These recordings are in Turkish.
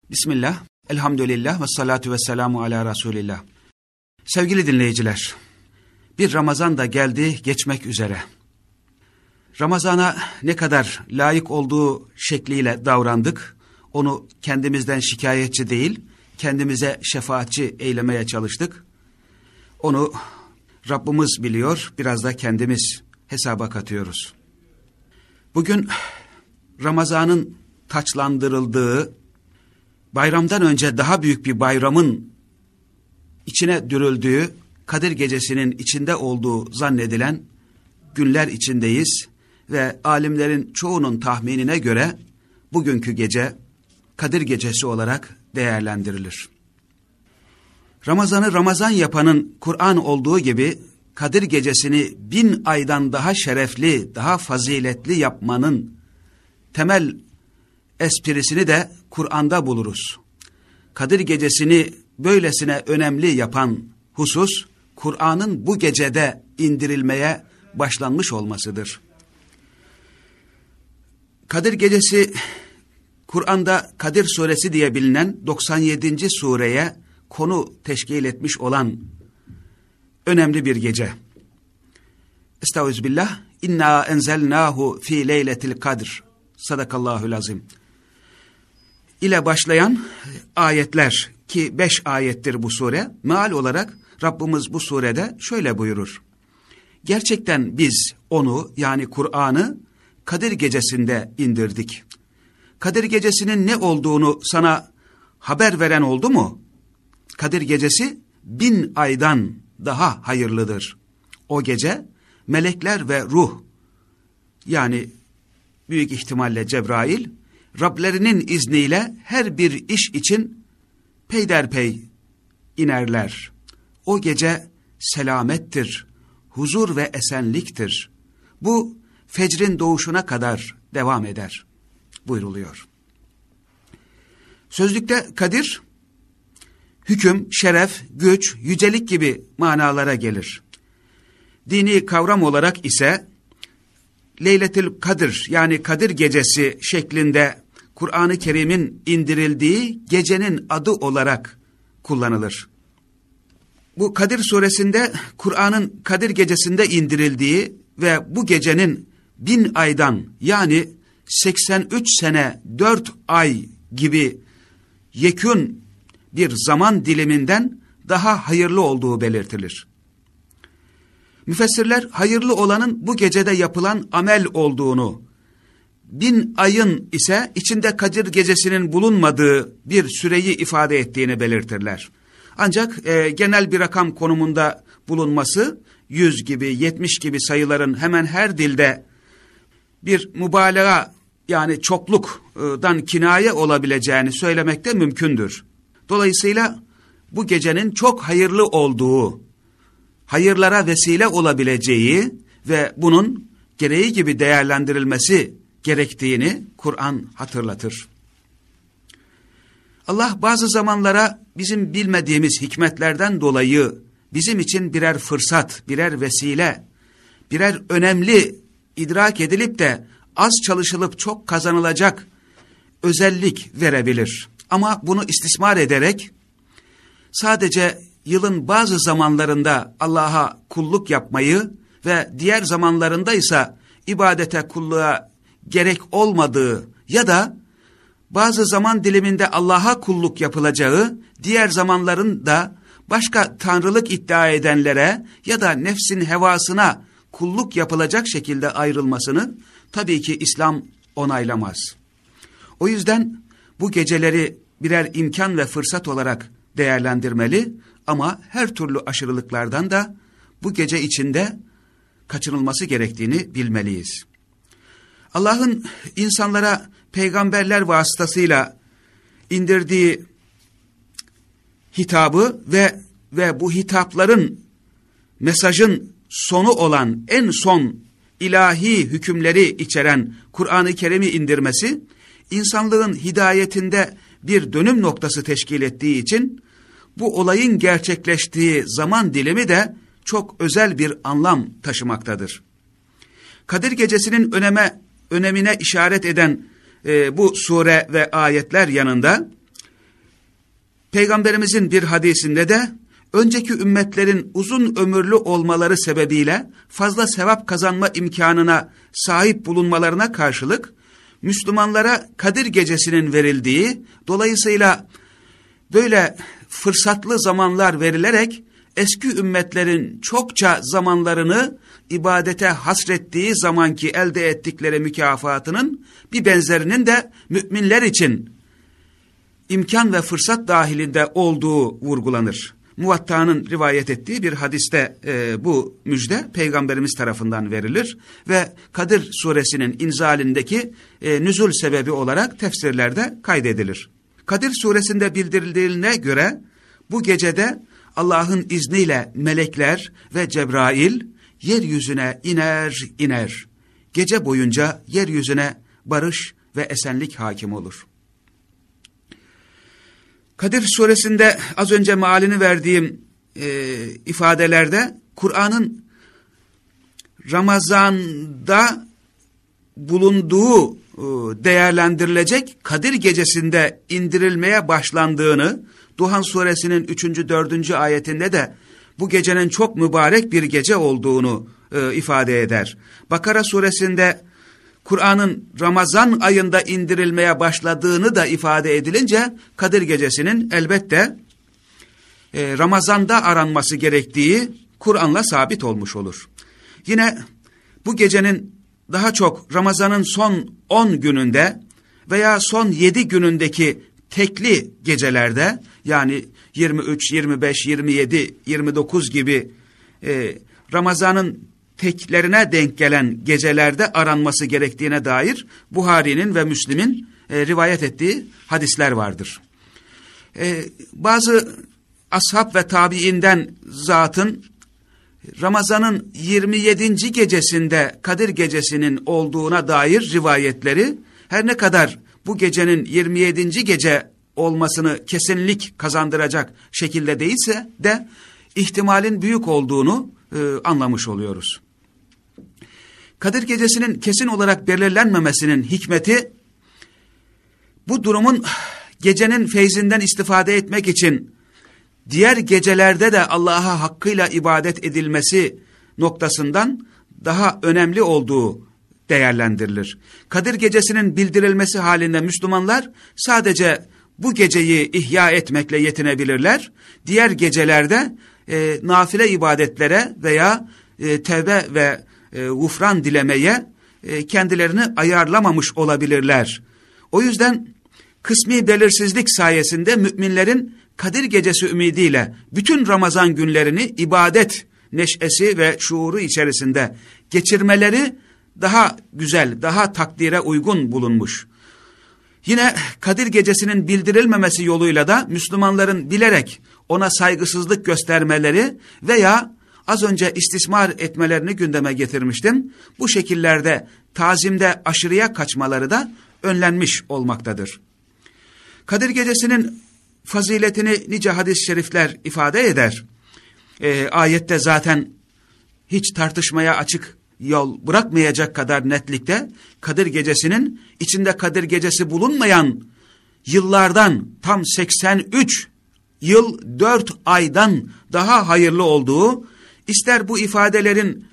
Bismillah, elhamdülillah ve salatu ve selamu ala Resulillah. Sevgili dinleyiciler, bir Ramazan da geldi geçmek üzere. Ramazana ne kadar layık olduğu şekliyle davrandık, onu kendimizden şikayetçi değil, kendimize şefaatçi eylemeye çalıştık. Onu Rabbimiz biliyor, biraz da kendimiz hesaba katıyoruz. Bugün Ramazan'ın taçlandırıldığı, bayramdan önce daha büyük bir bayramın içine dürüldüğü, Kadir Gecesi'nin içinde olduğu zannedilen günler içindeyiz ve alimlerin çoğunun tahminine göre bugünkü gece Kadir Gecesi olarak değerlendirilir. Ramazan'ı Ramazan yapanın Kur'an olduğu gibi Kadir Gecesi'ni 1000 aydan daha şerefli, daha faziletli yapmanın temel esprisini de Kur'an'da buluruz. Kadir Gecesi'ni böylesine önemli yapan husus, Kur'an'ın bu gecede indirilmeye başlanmış olmasıdır. Kadir Gecesi, Kur'an'da Kadir Suresi diye bilinen 97. sureye konu teşkil etmiş olan önemli bir gece. Estağfirullah. İnna enzelnahu fi leyletil kadr. Sadakallahul azim. İle başlayan ayetler ki 5 ayettir bu sure. Meal olarak Rabbimiz bu surede şöyle buyurur. Gerçekten biz onu, yani Kur'an'ı Kadir Gecesi'nde indirdik. Kadir Gecesi'nin ne olduğunu sana haber veren oldu mu? Kadir Gecesi 1000 aydan daha hayırlıdır. O gece melekler ve ruh, yani büyük ihtimalle Cebrail, Rablerinin izniyle her bir iş için peyderpey inerler. O gece selamettir, huzur ve esenliktir. Bu fecrin doğuşuna kadar devam eder buyruluyor. Sözlükte Kadir, hüküm, şeref, güç, yücelik gibi manalara gelir. Dini kavram olarak ise Leyletül Kadir, yani Kadir Gecesi şeklinde Kur'an-ı Kerim'in indirildiği gecenin adı olarak kullanılır. Bu Kadir suresinde Kur'an'ın Kadir Gecesi'nde indirildiği ve bu gecenin 1000 aydan, yani 83 sene 4 ay gibi yekün bir zaman diliminden daha hayırlı olduğu belirtilir. Müfessirler hayırlı olanın bu gecede yapılan amel olduğunu, 1000 ayın ise içinde Kadir Gecesi'nin bulunmadığı bir süreyi ifade ettiğini belirtirler. Ancak genel bir rakam konumunda bulunması 100 gibi 70 gibi sayıların hemen her dilde bir mübalağa, yani çokluktan kinaye olabileceğini söylemek de mümkündür. Dolayısıyla bu gecenin çok hayırlı olduğu, hayırlara vesile olabileceği ve bunun gereği gibi değerlendirilmesi gerektiğini Kur'an hatırlatır. Allah bazı zamanlara bizim bilmediğimiz hikmetlerden dolayı bizim için birer fırsat, birer vesile, birer önemli idrak edilip de az çalışılıp çok kazanılacak özellik verebilir. Ama bunu istismar ederek sadece yılın bazı zamanlarında Allah'a kulluk yapmayı ve diğer zamanlarında ise ibadete, kulluğa gerek olmadığı ya da bazı zaman diliminde Allah'a kulluk yapılacağı, diğer zamanlarında başka tanrılık iddia edenlere ya da nefsin hevasına kulluk yapılacak şekilde ayrılmasını tabii ki İslam onaylamaz. O yüzden bu geceleri birer imkan ve fırsat olarak değerlendirmeli ama her türlü aşırılıklardan da bu gece içinde kaçınılması gerektiğini bilmeliyiz. Allah'ın insanlara peygamberler vasıtasıyla indirdiği hitabı ve bu hitapların, mesajın sonu olan en son ilahi hükümleri içeren Kur'an-ı Kerim'i indirmesi, insanlığın hidayetinde bir dönüm noktası teşkil ettiği için bu olayın gerçekleştiği zaman dilimi de çok özel bir anlam taşımaktadır. Kadir Gecesi'nin önemine işaret eden bu sure ve ayetler yanında Peygamberimizin bir hadisinde de önceki ümmetlerin uzun ömürlü olmaları sebebiyle fazla sevap kazanma imkanına sahip bulunmalarına karşılık Müslümanlara Kadir Gecesi'nin verildiği, dolayısıyla böyle fırsatlı zamanlar verilerek eski ümmetlerin çokça zamanlarını ibadete hasrettiği zamanki elde ettikleri mükafatının bir benzerinin de müminler için imkan ve fırsat dahilinde olduğu vurgulanır. Muvatta'nın rivayet ettiği bir hadiste bu müjde Peygamberimiz tarafından verilir ve Kadir suresinin inzalindeki nüzul sebebi olarak tefsirlerde kaydedilir. Kadir suresinde bildirildiğine göre bu gecede Allah'ın izniyle melekler ve Cebrail yeryüzüne iner. Gece boyunca yeryüzüne barış ve esenlik hakim olur. Kadir suresinde az önce mealini verdiğim ifadelerde Kur'an'ın Ramazan'da bulunduğu değerlendirilecek Kadir gecesinde indirilmeye başlandığını, Duhan suresinin 3. 4. ayetinde de bu gecenin çok mübarek bir gece olduğunu ifade eder. Bakara suresinde Kur'an'ın Ramazan ayında indirilmeye başladığını da ifade edilince Kadir gecesinin elbette Ramazan'da aranması gerektiği Kur'an'la sabit olmuş olur. Yine bu gecenin daha çok Ramazan'ın son 10 gününde veya son 7 günündeki tekli gecelerde, yani 23, 25, 27, 29 gibi Ramazan'ın teklerine denk gelen gecelerde aranması gerektiğine dair Buhari'nin ve Müslim'in rivayet ettiği hadisler vardır. Bazı ashab ve tabiinden zatın Ramazan'ın 27. gecesinde Kadir gecesinin olduğuna dair rivayetleri, her ne kadar bu gecenin 27. gece olmasını kesinlik kazandıracak şekilde değilse de ihtimalin büyük olduğunu anlamış oluyoruz. Kadir gecesinin kesin olarak belirlenmemesinin hikmeti, bu durumun gecenin feyzinden istifade etmek için diğer gecelerde de Allah'a hakkıyla ibadet edilmesi noktasından daha önemli olduğu değerlendirilir. Kadir gecesinin bildirilmesi halinde Müslümanlar sadece bu geceyi ihya etmekle yetinebilirler. Diğer gecelerde nafile ibadetlere veya tevbe ve gufran dilemeye kendilerini ayarlamamış olabilirler. O yüzden kısmi belirsizlik sayesinde müminlerin Kadir gecesi ümidiyle bütün Ramazan günlerini ibadet neşesi ve şuuru içerisinde geçirmeleri daha güzel, daha takdire uygun bulunmuş. Yine Kadir gecesinin bildirilmemesi yoluyla da Müslümanların bilerek ona saygısızlık göstermeleri veya az önce istismar etmelerini gündeme getirmiştim. Bu şekillerde tazimde aşırıya kaçmaları da önlenmiş olmaktadır. Kadir gecesinin faziletini nice hadis-i şerifler ifade eder. Ayette zaten hiç tartışmaya açık yol bırakmayacak kadar netlikte Kadir gecesinin içinde Kadir gecesi bulunmayan yıllardan tam 83 yıl 4 aydan daha hayırlı olduğu, ister bu ifadelerin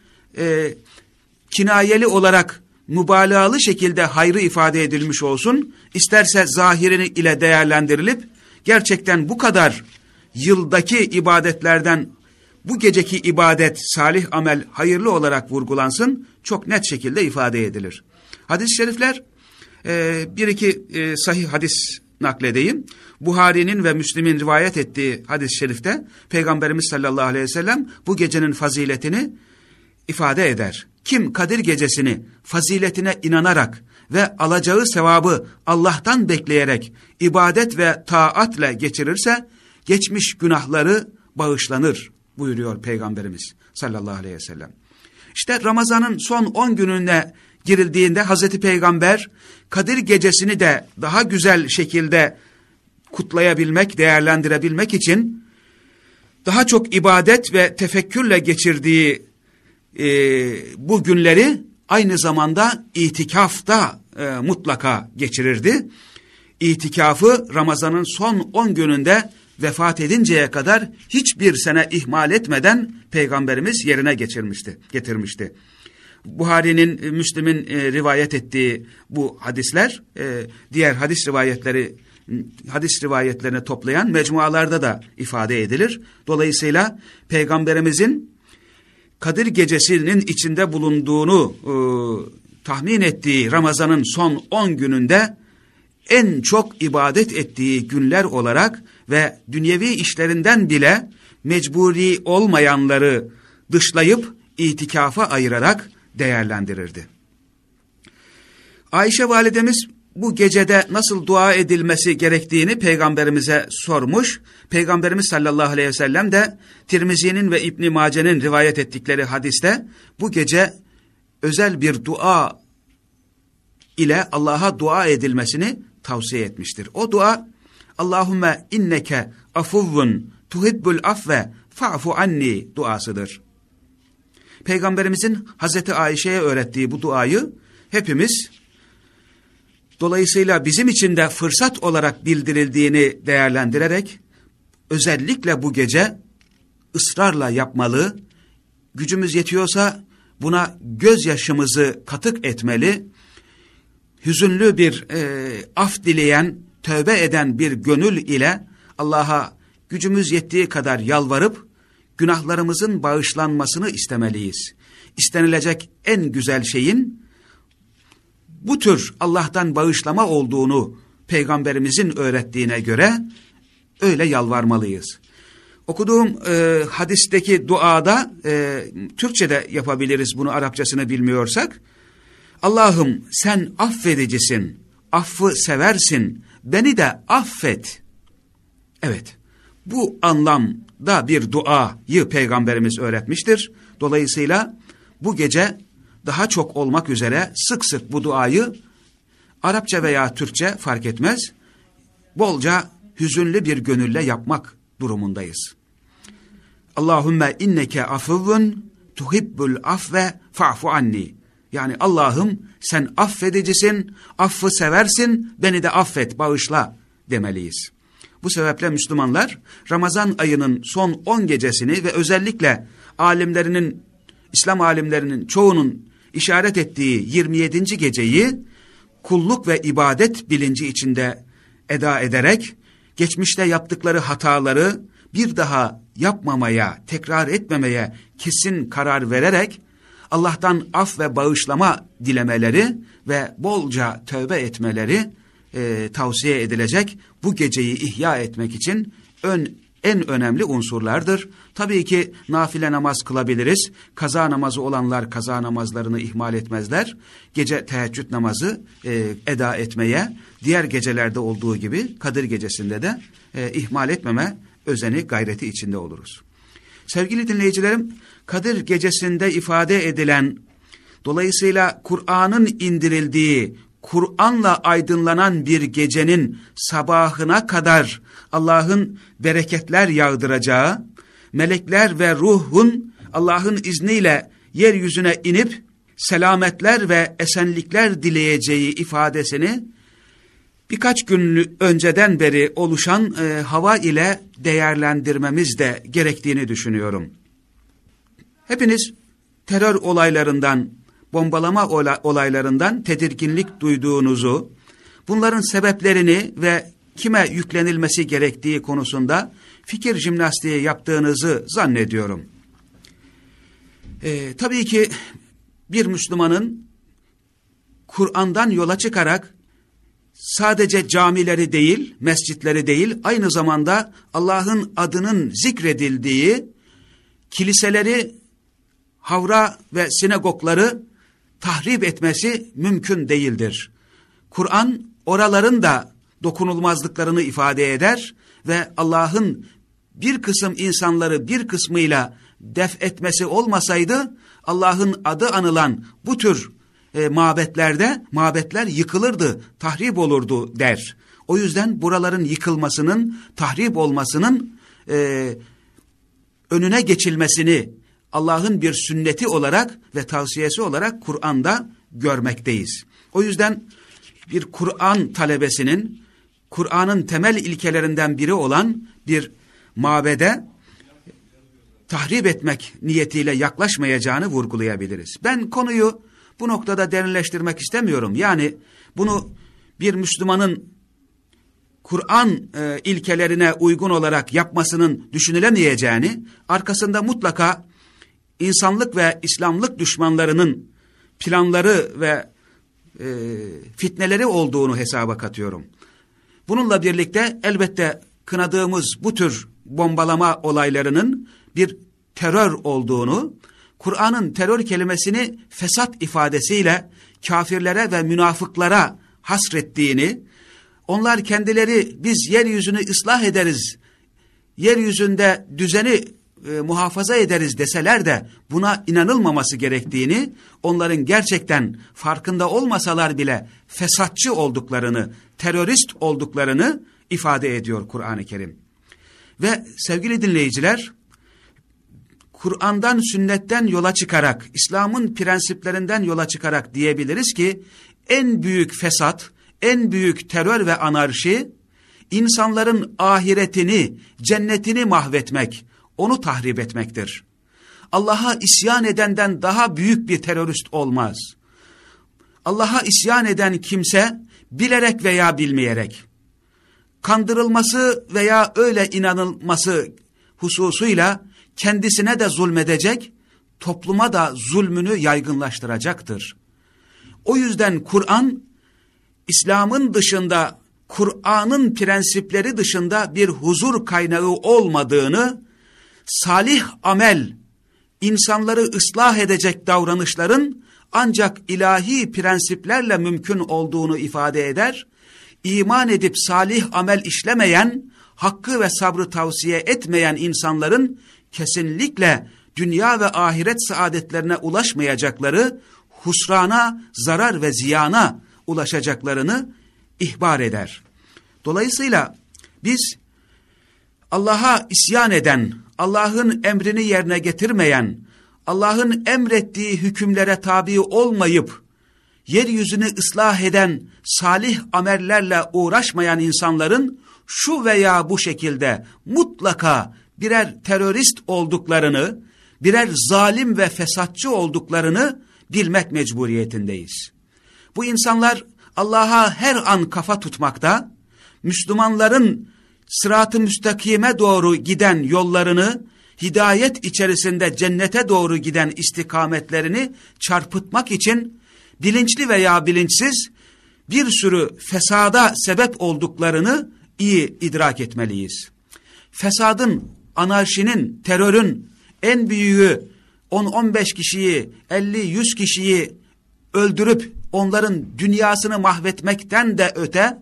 kinayeli olarak mübalağalı şekilde hayrı ifade edilmiş olsun, isterse zahirini ile değerlendirilip gerçekten bu kadar yıldaki ibadetlerden bu geceki ibadet, salih amel hayırlı olarak vurgulansın, çok net şekilde ifade edilir. Hadis-i şerifler, bir iki sahih hadis nakledeyim. Buhari'nin ve Müslim'in rivayet ettiği hadis-i şerifte Peygamberimiz sallallahu aleyhi ve sellem bu gecenin faziletini ifade eder. Kim Kadir gecesini faziletine inanarak ve alacağı sevabı Allah'tan bekleyerek ibadet ve taatle geçirirse geçmiş günahları bağışlanır buyuruyor Peygamberimiz sallallahu aleyhi ve sellem. İşte Ramazan'ın son 10 gününe girildiğinde Hazreti Peygamber Kadir gecesini de daha güzel şekilde kutlayabilmek, değerlendirebilmek için daha çok ibadet ve tefekkürle geçirdiği bu günleri aynı zamanda itikafta mutlaka geçirirdi. İtikafı Ramazan'ın son 10 gününde vefat edinceye kadar hiçbir sene ihmal etmeden Peygamberimiz yerine getirmişti. Buhari'nin, Müslim'in rivayet ettiği bu hadisler, diğer hadis rivayetlerini toplayan mecmualarda da ifade edilir. Dolayısıyla Peygamberimizin Kadir Gecesi'nin içinde bulunduğunu tahmin ettiği Ramazan'ın son 10 gününde en çok ibadet ettiği günler olarak ve dünyevi işlerinden bile mecburi olmayanları dışlayıp itikafa ayırarak değerlendirirdi. Ayşe validemiz bu gecede nasıl dua edilmesi gerektiğini Peygamberimize sormuş. Peygamberimiz sallallahu aleyhi ve sellem de Tirmizi'nin ve İbn Mace'nin rivayet ettikleri hadiste bu gece özel bir dua ile Allah'a dua edilmesini tavsiye etmiştir. O dua, Allahümme inneke afuvvun tuhibbul afve fa'fu anni duasıdır. Peygamberimizin Hazreti Ayşe'ye öğrettiği bu duayı hepimiz, dolayısıyla bizim için de fırsat olarak bildirildiğini değerlendirerek özellikle bu gece ısrarla yapmalı, gücümüz yetiyorsa buna gözyaşımızı katık etmeli, hüzünlü bir af dileyen, tövbe eden bir gönül ile Allah'a gücümüz yettiği kadar yalvarıp günahlarımızın bağışlanmasını istemeliyiz. İstenilecek en güzel şeyin bu tür Allah'tan bağışlama olduğunu Peygamberimizin öğrettiğine göre öyle yalvarmalıyız. Okuduğum hadisteki duada Türkçe'de yapabiliriz bunu, Arapçasını bilmiyorsak. Allah'ım sen affedicisin, affı seversin, beni de affet. Evet, bu anlamda bir duayı Peygamberimiz öğretmiştir. Dolayısıyla bu gece daha çok olmak üzere sık sık bu duayı Arapça veya Türkçe fark etmez, bolca hüzünlü bir gönülle yapmak durumundayız. Allahümme inneke afuvun tuhibbul afve fa'fu anni. Yani Allah'ım sen affedicisin, affı seversin, beni de affet, bağışla demeliyiz. Bu sebeple Müslümanlar Ramazan ayının son 10 gecesini ve özellikle İslam alimlerinin çoğunun işaret ettiği 27. geceyi kulluk ve ibadet bilinci içinde eda ederek, geçmişte yaptıkları hataları bir daha yapmamaya, tekrar etmemeye kesin karar vererek, Allah'tan af ve bağışlama dilemeleri ve bolca tövbe etmeleri tavsiye edilecek bu geceyi ihya etmek için en önemli unsurlardır. Tabii ki nafile namaz kılabiliriz. Kaza namazı olanlar kaza namazlarını ihmal etmezler. Gece teheccüd namazı eda etmeye, diğer gecelerde olduğu gibi Kadir Gecesi'nde de ihmal etmeme özeni, gayreti içinde oluruz. Sevgili dinleyicilerim, Kadir Gecesi'nde ifade edilen, dolayısıyla Kur'an'ın indirildiği, Kur'an'la aydınlanan bir gecenin sabahına kadar Allah'ın bereketler yağdıracağı, melekler ve ruhun Allah'ın izniyle yeryüzüne inip selametler ve esenlikler dileyeceği ifadesini birkaç gün önceden beri oluşan hava ile değerlendirmemiz de gerektiğini düşünüyorum. Hepiniz terör olaylarından, bombalama olaylarından tedirginlik duyduğunuzu, bunların sebeplerini ve kime yüklenilmesi gerektiği konusunda fikir jimnastiği yaptığınızı zannediyorum. Tabii ki bir Müslümanın Kur'an'dan yola çıkarak sadece camileri değil, mescitleri değil, aynı zamanda Allah'ın adının zikredildiği kiliseleri, havra ve sinagogları tahrip etmesi mümkün değildir. Kur'an oraların da dokunulmazlıklarını ifade eder ve Allah'ın bir kısım insanları bir kısmıyla def etmesi olmasaydı Allah'ın adı anılan bu tür mabetler yıkılırdı, tahrip olurdu der. O yüzden buraların yıkılmasının, tahrip olmasının önüne geçilmesini Allah'ın bir sünneti olarak ve tavsiyesi olarak Kur'an'da görmekteyiz. O yüzden bir Kur'an talebesinin Kur'an'ın temel ilkelerinden biri olan bir mabede tahrip etmek niyetiyle yaklaşmayacağını vurgulayabiliriz. Ben konuyu bu noktada derinleştirmek istemiyorum. Yani bunu bir Müslümanın Kur'an ilkelerine uygun olarak yapmasının düşünülemeyeceğini, arkasında mutlaka insanlık ve İslamlık düşmanlarının planları ve fitneleri olduğunu hesaba katıyorum. Bununla birlikte elbette kınadığımız bu tür bombalama olaylarının bir terör olduğunu, Kur'an'ın terör kelimesini fesat ifadesiyle kafirlere ve münafıklara hasrettiğini, onlar kendileri biz yeryüzünü ıslah ederiz, yeryüzünde düzeni muhafaza ederiz deseler de buna inanılmaması gerektiğini, onların gerçekten farkında olmasalar bile fesatçı olduklarını, terörist olduklarını ifade ediyor Kur'an-ı Kerim. Ve sevgili dinleyiciler, Kur'an'dan, sünnetten yola çıkarak, İslam'ın prensiplerinden yola çıkarak diyebiliriz ki, en büyük fesat, en büyük terör ve anarşi, insanların ahiretini, cennetini mahvetmek, onu tahrip etmektir. Allah'a isyan edenden daha büyük bir terörist olmaz. Allah'a isyan eden kimse, bilerek veya bilmeyerek, kandırılması veya öyle inanılması hususuyla kendisine de zulmedecek, topluma da zulmünü yaygınlaştıracaktır. O yüzden Kur'an, İslam'ın dışında, Kur'an'ın prensipleri dışında bir huzur kaynağı olmadığını, salih amel, insanları ıslah edecek davranışların ancak ilahi prensiplerle mümkün olduğunu ifade eder, iman edip salih amel işlemeyen, hakkı ve sabrı tavsiye etmeyen insanların kesinlikle dünya ve ahiret saadetlerine ulaşmayacakları, husrana, zarar ve ziyana ulaşacaklarını ihbar eder. Dolayısıyla biz Allah'a isyan eden, Allah'ın emrini yerine getirmeyen, Allah'ın emrettiği hükümlere tabi olmayıp, yeryüzünü ıslah eden, salih amellerle uğraşmayan insanların şu veya bu şekilde mutlaka birer terörist olduklarını, birer zalim ve fesatçı olduklarını bilmek mecburiyetindeyiz. Bu insanlar Allah'a her an kafa tutmakta, Müslümanların sırat-ı müstakime doğru giden yollarını, hidayet içerisinde cennete doğru giden istikametlerini çarpıtmak için bilinçli veya bilinçsiz bir sürü fesada sebep olduklarını iyi idrak etmeliyiz. Fesadın, anarşinin, terörün en büyüğü 10-15 kişiyi, 50-100 kişiyi öldürüp onların dünyasını mahvetmekten de öte,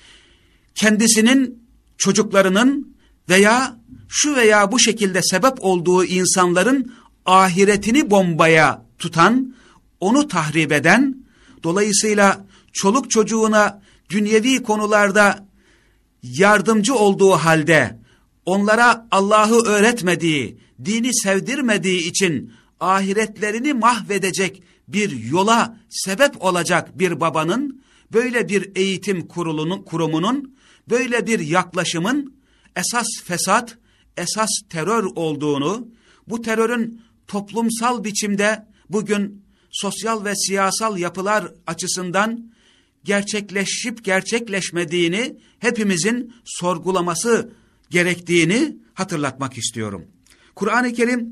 kendisinin, çocuklarının veya şu veya bu şekilde sebep olduğu insanların ahiretini bombaya tutan, onu tahrip eden, dolayısıyla çoluk çocuğuna dünyevi konularda yardımcı olduğu halde, onlara Allah'ı öğretmediği, dini sevdirmediği için ahiretlerini mahvedecek bir yola sebep olacak bir babanın, böyle bir eğitim kurumunun, böyle bir yaklaşımın esas fesat, esas terör olduğunu, bu terörün toplumsal biçimde bugün sosyal ve siyasal yapılar açısından gerçekleşip gerçekleşmediğini hepimizin sorgulaması gerektiğini hatırlatmak istiyorum. Kur'an-ı Kerim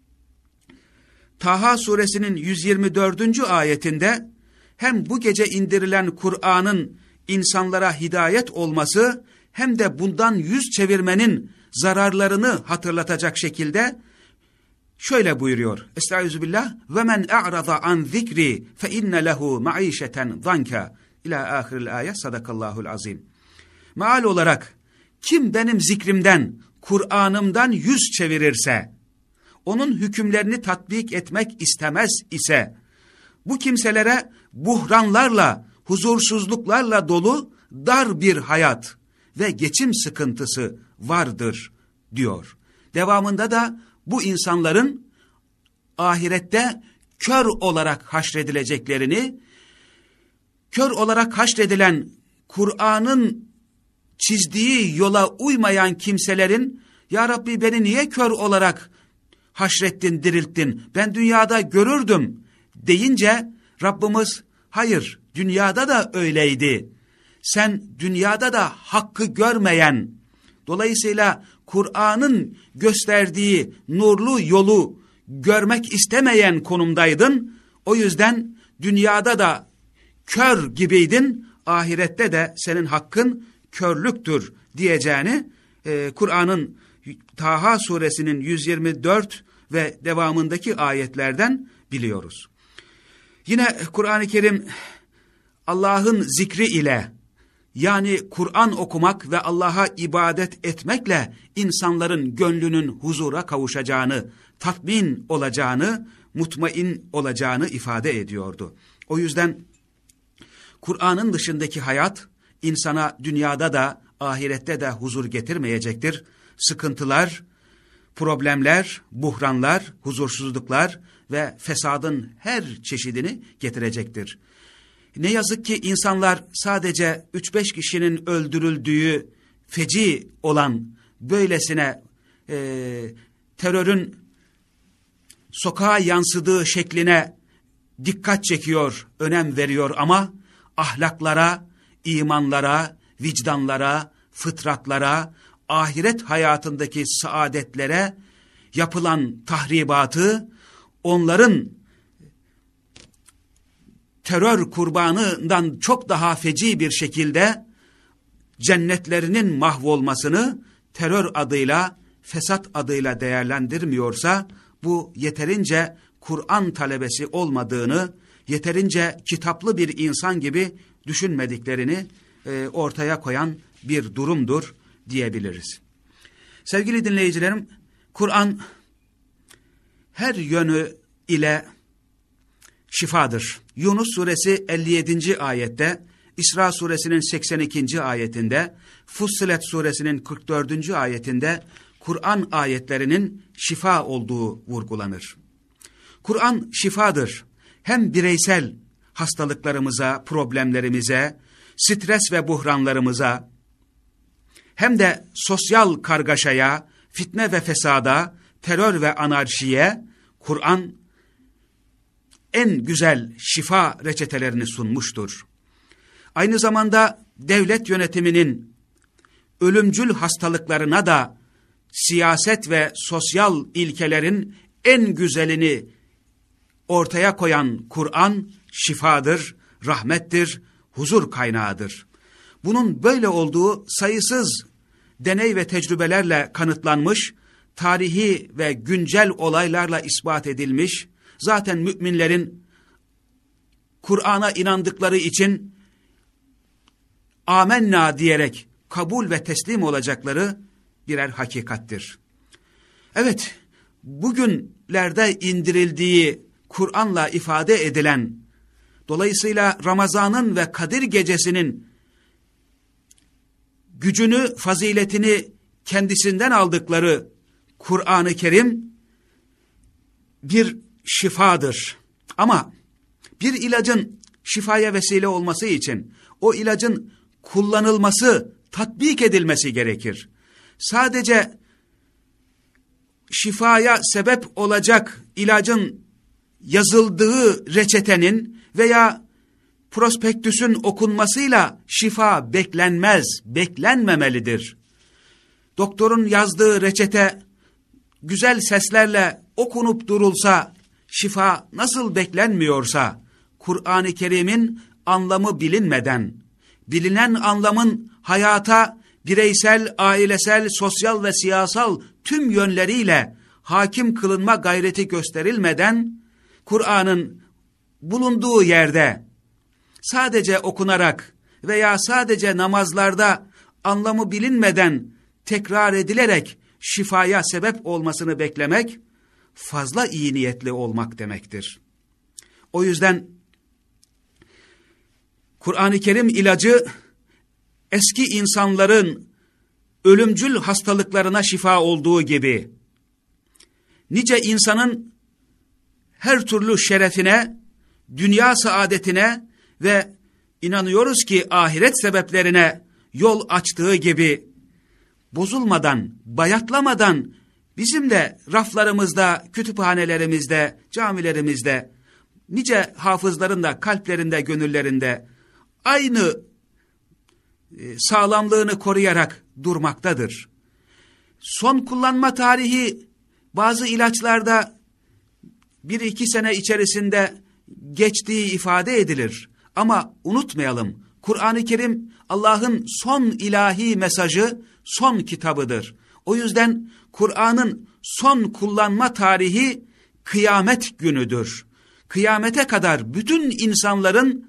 Taha suresinin 124. ayetinde hem bu gece indirilen Kur'an'ın insanlara hidayet olması hem de bundan yüz çevirmenin zararlarını hatırlatacak şekilde şöyle buyuruyor. Estağfirullah. Ve men a'rada an zikri fe inne lehu maişeten zanka ila ahiril ayet. Sadakallahul azim. Meal olarak kim benim zikrimden, Kur'an'ımdan yüz çevirirse, onun hükümlerini tatbik etmek istemez ise, bu kimselere buhranlarla, huzursuzluklarla dolu dar bir hayat ve geçim sıkıntısı vardır diyor. Devamında da bu insanların ahirette kör olarak haşredileceklerini, kör olarak haşredilen Kur'an'ın çizdiği yola uymayan kimselerin, ya Rabbi beni niye kör olarak haşrettin, dirilttin, ben dünyada görürdüm deyince Rabbimiz, hayır dünyada da öyleydi. Sen dünyada da hakkı görmeyen, dolayısıyla Kur'an'ın gösterdiği nurlu yolu görmek istemeyen konumdaydın. O yüzden dünyada da kör gibiydin, ahirette de senin hakkın körlüktür diyeceğini Kur'an'ın Taha suresinin 124 ve devamındaki ayetlerden biliyoruz. Yine Kur'an-ı Kerim Allah'ın zikri ile, yani Kur'an okumak ve Allah'a ibadet etmekle insanların gönlünün huzura kavuşacağını, tatmin olacağını, mutmain olacağını ifade ediyordu. O yüzden Kur'an'ın dışındaki hayat insana dünyada da ahirette de huzur getirmeyecektir. Sıkıntılar, problemler, buhranlar, huzursuzluklar ve fesadın her çeşidini getirecektir. Ne yazık ki insanlar sadece 3-5 kişinin öldürüldüğü feci olan böylesine terörün sokağa yansıdığı şekline dikkat çekiyor, önem veriyor ama ahlaklara, imanlara, vicdanlara, fıtratlara, ahiret hayatındaki saadetlere yapılan tahribatı, onların terör kurbanından çok daha feci bir şekilde cennetlerinin mahvolmasını terör adıyla, fesat adıyla değerlendirmiyorsa, bu yeterince Kur'an talebesi olmadığını, yeterince kitaplı bir insan gibi düşünmediklerini ortaya koyan bir durumdur diyebiliriz. Sevgili dinleyicilerim, Kur'an her yönü ile şifadır. Yunus suresi 57. ayette, İsra suresinin 82. ayetinde, Fussilet suresinin 44. ayetinde Kur'an ayetlerinin şifa olduğu vurgulanır. Kur'an şifadır. Hem bireysel hastalıklarımıza, problemlerimize, stres ve buhranlarımıza, hem de sosyal kargaşaya, fitne ve fesada, terör ve anarşiye Kur'an en güzel şifa reçetelerini sunmuştur. Aynı zamanda devlet yönetiminin ölümcül hastalıklarına da siyaset ve sosyal ilkelerin en güzelini ortaya koyan Kur'an şifadır, rahmettir, huzur kaynağıdır. Bunun böyle olduğu sayısız deney ve tecrübelerle kanıtlanmış, tarihi ve güncel olaylarla ispat edilmiş, zaten müminlerin Kur'an'a inandıkları için amenna diyerek kabul ve teslim olacakları birer hakikattir. Evet, bugünlerde indirildiği Kur'an'la ifade edilen, dolayısıyla Ramazan'ın ve Kadir Gecesi'nin gücünü, faziletini kendisinden aldıkları Kur'an-ı Kerim bir şifadır. Ama bir ilacın şifaya vesile olması için o ilacın kullanılması, tatbik edilmesi gerekir. Sadece şifaya sebep olacak ilacın yazıldığı reçetenin veya prospektüsün okunmasıyla şifa beklenmez, beklenmemelidir. Doktorun yazdığı reçete güzel seslerle okunup durulsa, şifa nasıl beklenmiyorsa, Kur'an-ı Kerim'in anlamı bilinmeden, bilinen anlamın hayata bireysel, ailesel, sosyal ve siyasal tüm yönleriyle hakim kılınma gayreti gösterilmeden, Kur'an'ın bulunduğu yerde sadece okunarak veya sadece namazlarda anlamı bilinmeden tekrar edilerek şifaya sebep olmasını beklemek, fazla iyi niyetli olmak demektir. O yüzden Kur'an-ı Kerim ilacı, eski insanların ölümcül hastalıklarına şifa olduğu gibi, nice insanın her türlü şerefine, dünya saadetine ve inanıyoruz ki ahiret sebeplerine yol açtığı gibi bozulmadan, bayatlamadan bizim de raflarımızda, kütüphanelerimizde, camilerimizde, nice hafızların da kalplerinde, gönüllerinde aynı sağlamlığını koruyarak durmaktadır. Son kullanma tarihi bazı ilaçlarda 1-2 sene içerisinde geçtiği ifade edilir. Ama unutmayalım, Kur'an-ı Kerim Allah'ın son ilahi mesajı, son kitabıdır. O yüzden Kur'an'ın son kullanma tarihi kıyamet günüdür. Kıyamete kadar bütün insanların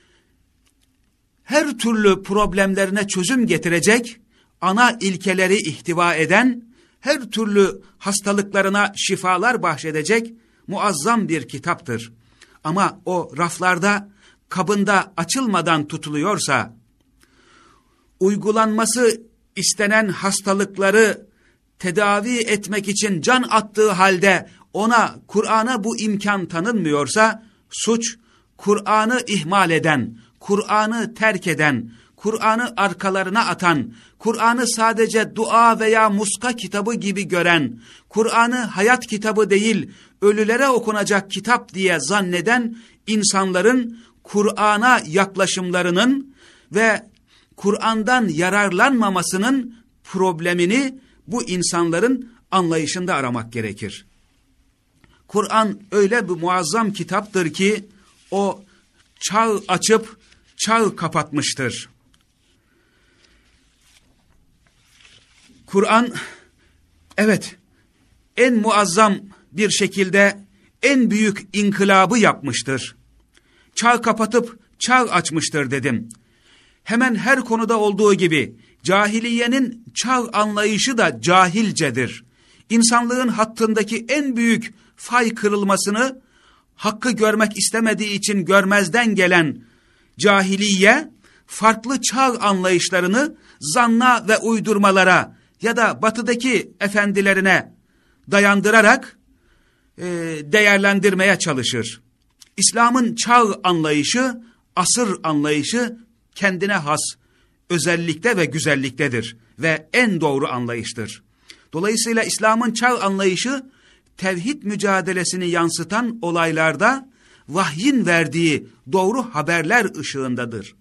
her türlü problemlerine çözüm getirecek, ana ilkeleri ihtiva eden, her türlü hastalıklarına şifalar bahşedecek muazzam bir kitaptır. Ama o raflarda, kabında açılmadan tutuluyorsa, uygulanması istenen hastalıkları tedavi etmek için can attığı halde ona, Kur'an'a bu imkan tanınmıyorsa, suç Kur'an'ı ihmal eden, Kur'an'ı terk eden, Kur'an'ı arkalarına atan, Kur'an'ı sadece dua veya muska kitabı gibi gören, Kur'an'ı hayat kitabı değil, ölülere okunacak kitap diye zanneden insanların Kur'an'a yaklaşımlarının ve Kur'an'dan yararlanmamasının problemini bu insanların anlayışında aramak gerekir. Kur'an öyle bir muazzam kitaptır ki o çağ açıp çağ kapatmıştır. Kur'an evet en muazzam bir şekilde en büyük inkılabı yapmıştır. Çağ kapatıp çağ açmıştır dedim. Hemen her konuda olduğu gibi cahiliyenin çağ anlayışı da cahilcedir. İnsanlığın hattındaki en büyük fay kırılmasını hakkı görmek istemediği için görmezden gelen cahiliye, farklı çağ anlayışlarını zanna ve uydurmalara ya da batıdaki efendilerine dayandırarak değerlendirmeye çalışır. İslam'ın çağ anlayışı, asır anlayışı kendine has özellikte ve güzelliktedir ve en doğru anlayıştır. Dolayısıyla İslam'ın çağ anlayışı tevhid mücadelesini yansıtan olaylarda vahyin verdiği doğru haberler ışığındadır.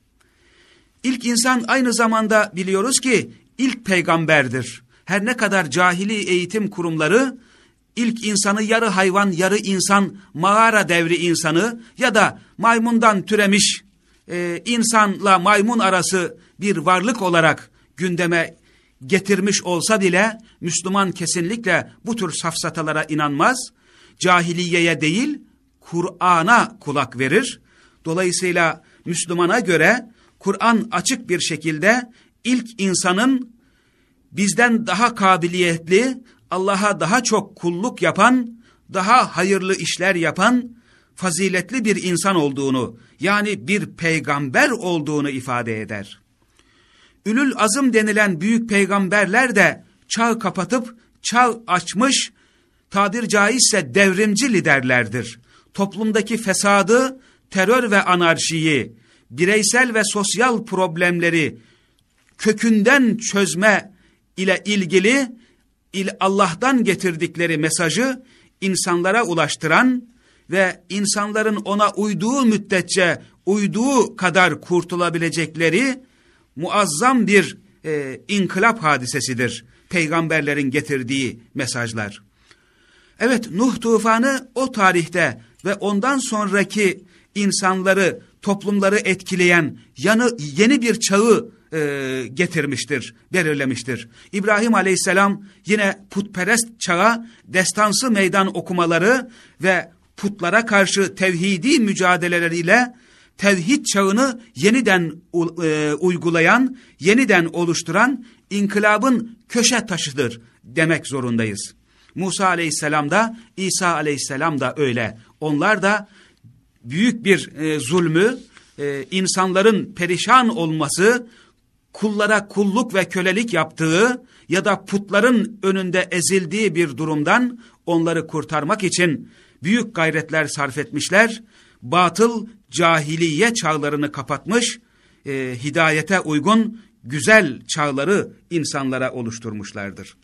İlk insan aynı zamanda biliyoruz ki ilk peygamberdir. Her ne kadar cahili eğitim kurumları ilk insanı yarı hayvan yarı insan, mağara devri insanı ya da maymundan türemiş insanla maymun arası bir varlık olarak gündeme getirmiş olsa bile Müslüman kesinlikle bu tür safsatalara inanmaz. Cahiliyeye değil Kur'an'a kulak verir. Dolayısıyla Müslümana göre Kur'an açık bir şekilde ilk insanın bizden daha kabiliyetli, Allah'a daha çok kulluk yapan, daha hayırlı işler yapan, faziletli bir insan olduğunu, yani bir peygamber olduğunu ifade eder. Ülül azım denilen büyük peygamberler de çağ kapatıp çağ açmış, tabir caizse devrimci liderlerdir. Toplumdaki fesadı, terör ve anarşiyi, bireysel ve sosyal problemleri kökünden çözme ile ilgili Allah'tan getirdikleri mesajı insanlara ulaştıran ve insanların ona uyduğu müddetçe uyduğu kadar kurtulabilecekleri muazzam bir inkılap hadisesidir peygamberlerin getirdiği mesajlar. Evet, Nuh tufanı o tarihte ve ondan sonraki insanları, toplumları etkileyen yeni bir çağı getirmiştir, belirlemiştir. İbrahim Aleyhisselam yine putperest çağa destansı meydan okumaları ve putlara karşı tevhidi mücadeleleriyle tevhid çağını yeniden uygulayan, yeniden oluşturan inkılabın köşe taşıdır demek zorundayız. Musa Aleyhisselam da, İsa Aleyhisselam da öyle. Onlar da büyük bir zulmü, insanların perişan olması, kullara kulluk ve kölelik yaptığı ya da putların önünde ezildiği bir durumdan onları kurtarmak için büyük gayretler sarf etmişler. Batıl cahiliye çağlarını kapatmış, hidayete uygun güzel çağları insanlara oluşturmuşlardır.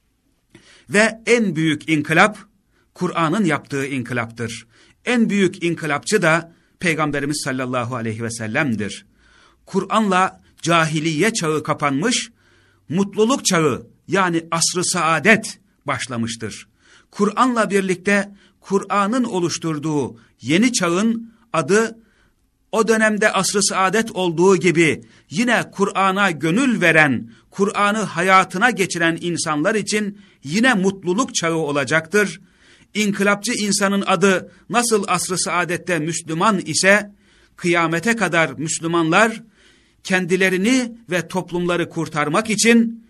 Ve en büyük inkılap, Kur'an'ın yaptığı inkılaptır. En büyük inkılapçı da Peygamberimiz sallallahu aleyhi ve sellem'dir. Kur'an'la cahiliye çağı kapanmış, mutluluk çağı yani asr-ı saadet başlamıştır. Kur'an'la birlikte Kur'an'ın oluşturduğu yeni çağın adı, o dönemde asr-ı saadet olduğu gibi yine Kur'an'a gönül veren, Kur'an'ı hayatına geçiren insanlar için yine mutluluk çağı olacaktır. İnkılapçı insanın adı nasıl asr-ı saadette Müslüman ise, kıyamete kadar Müslümanlar kendilerini ve toplumları kurtarmak için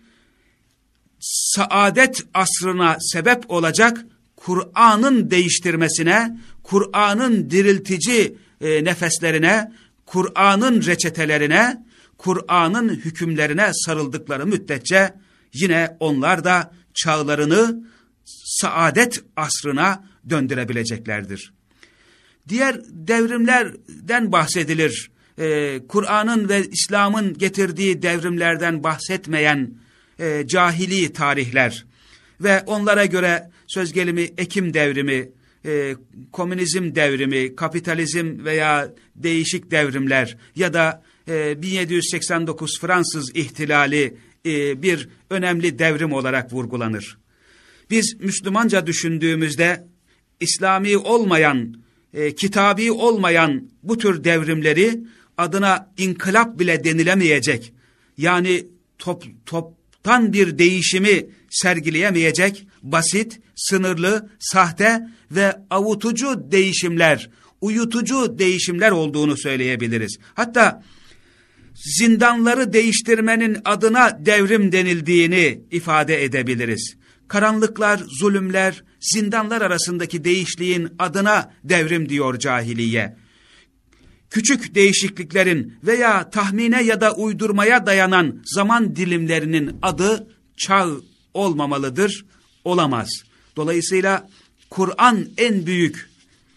saadet asrına sebep olacak Kur'an'ın değiştirmesine, Kur'an'ın diriltici nefeslerine, Kur'an'ın reçetelerine, Kur'an'ın hükümlerine sarıldıkları müddetçe yine onlar da çağlarını saadet asrına döndürebileceklerdir. Diğer devrimlerden bahsedilir. Kur'an'ın ve İslam'ın getirdiği devrimlerden bahsetmeyen cahili tarihler ve onlara göre söz gelimi Ekim devrimi, komünizm devrimi, kapitalizm veya değişik devrimler ya da 1789 Fransız ihtilali bir önemli devrim olarak vurgulanır. Biz Müslümanca düşündüğümüzde İslami olmayan, kitabi olmayan bu tür devrimleri adına inkılap bile denilemeyecek, yani toptan bir değişimi sergileyemeyecek basit, sınırlı, sahte ve avutucu değişimler, uyutucu değişimler olduğunu söyleyebiliriz. Hatta zindanları değiştirmenin adına devrim denildiğini ifade edebiliriz. Karanlıklar, zulümler, zindanlar arasındaki değişikliğin adına devrim diyor cahiliye. Küçük değişikliklerin veya tahmine ya da uydurmaya dayanan zaman dilimlerinin adı çağ olmamalıdır, olamaz. Dolayısıyla Kur'an en büyük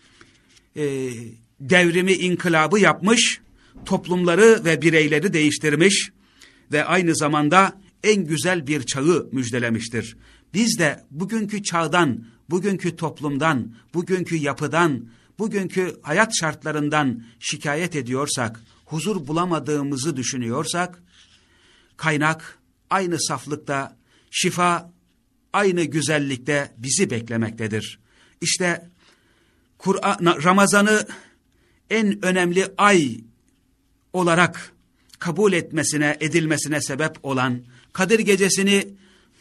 devrimi, inkılabı yapmış, toplumları ve bireyleri değiştirmiş ve aynı zamanda en güzel bir çağı müjdelemiştir. Biz de bugünkü çağdan, bugünkü toplumdan, bugünkü yapıdan, bugünkü hayat şartlarından şikayet ediyorsak, huzur bulamadığımızı düşünüyorsak, kaynak aynı saflıkta, şifa aynı güzellikte bizi beklemektedir. İşte Ramazan'ı en önemli ay olarak kabul edilmesine sebep olan, Kadir Gecesi'ni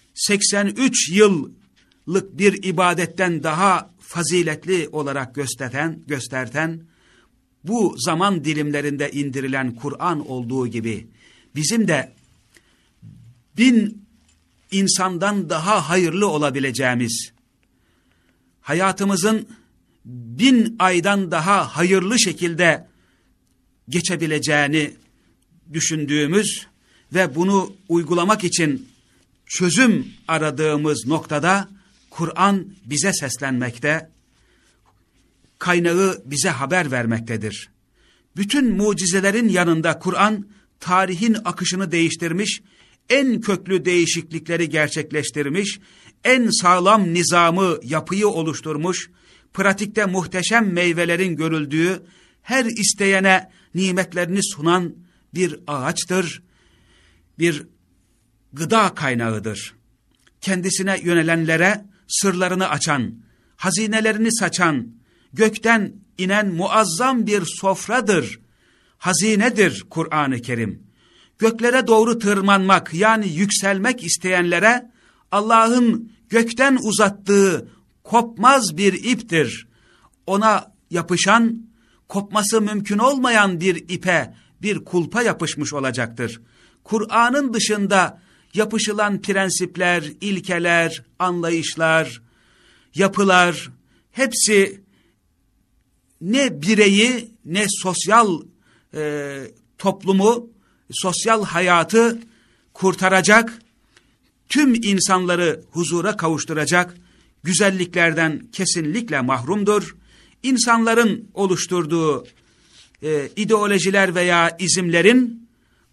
83 yıllık bir ibadetten daha faziletli olarak gösterten bu zaman dilimlerinde indirilen Kur'an olduğu gibi bizim de 1000 insandan daha hayırlı olabileceğimiz, hayatımızın 1000 aydan daha hayırlı şekilde geçebileceğini düşündüğümüz ve bunu uygulamak için çözüm aradığımız noktada Kur'an bize seslenmekte, kaynağı bize haber vermektedir. Bütün mucizelerin yanında Kur'an tarihin akışını değiştirmiş, en köklü değişiklikleri gerçekleştirmiş, en sağlam nizamı, yapıyı oluşturmuş, pratikte muhteşem meyvelerin görüldüğü, her isteyene nimetlerini sunan bir ağaçtır, bir gıda kaynağıdır. Kendisine yönelenlere sırlarını açan, hazinelerini saçan, gökten inen muazzam bir sofradır, hazinedir Kur'an-ı Kerim. Göklere doğru tırmanmak yani yükselmek isteyenlere Allah'ın gökten uzattığı kopmaz bir iptir. Ona yapışan, kopması mümkün olmayan bir ipe, bir kulpa yapışmış olacaktır. Kur'an'ın dışında yapışılan prensipler, ilkeler, anlayışlar, yapılar, hepsi ne bireyi ne sosyal toplumu, sosyal hayatı kurtaracak, tüm insanları huzura kavuşturacak güzelliklerden kesinlikle mahrumdur. İnsanların oluşturduğu ideolojiler veya izimlerin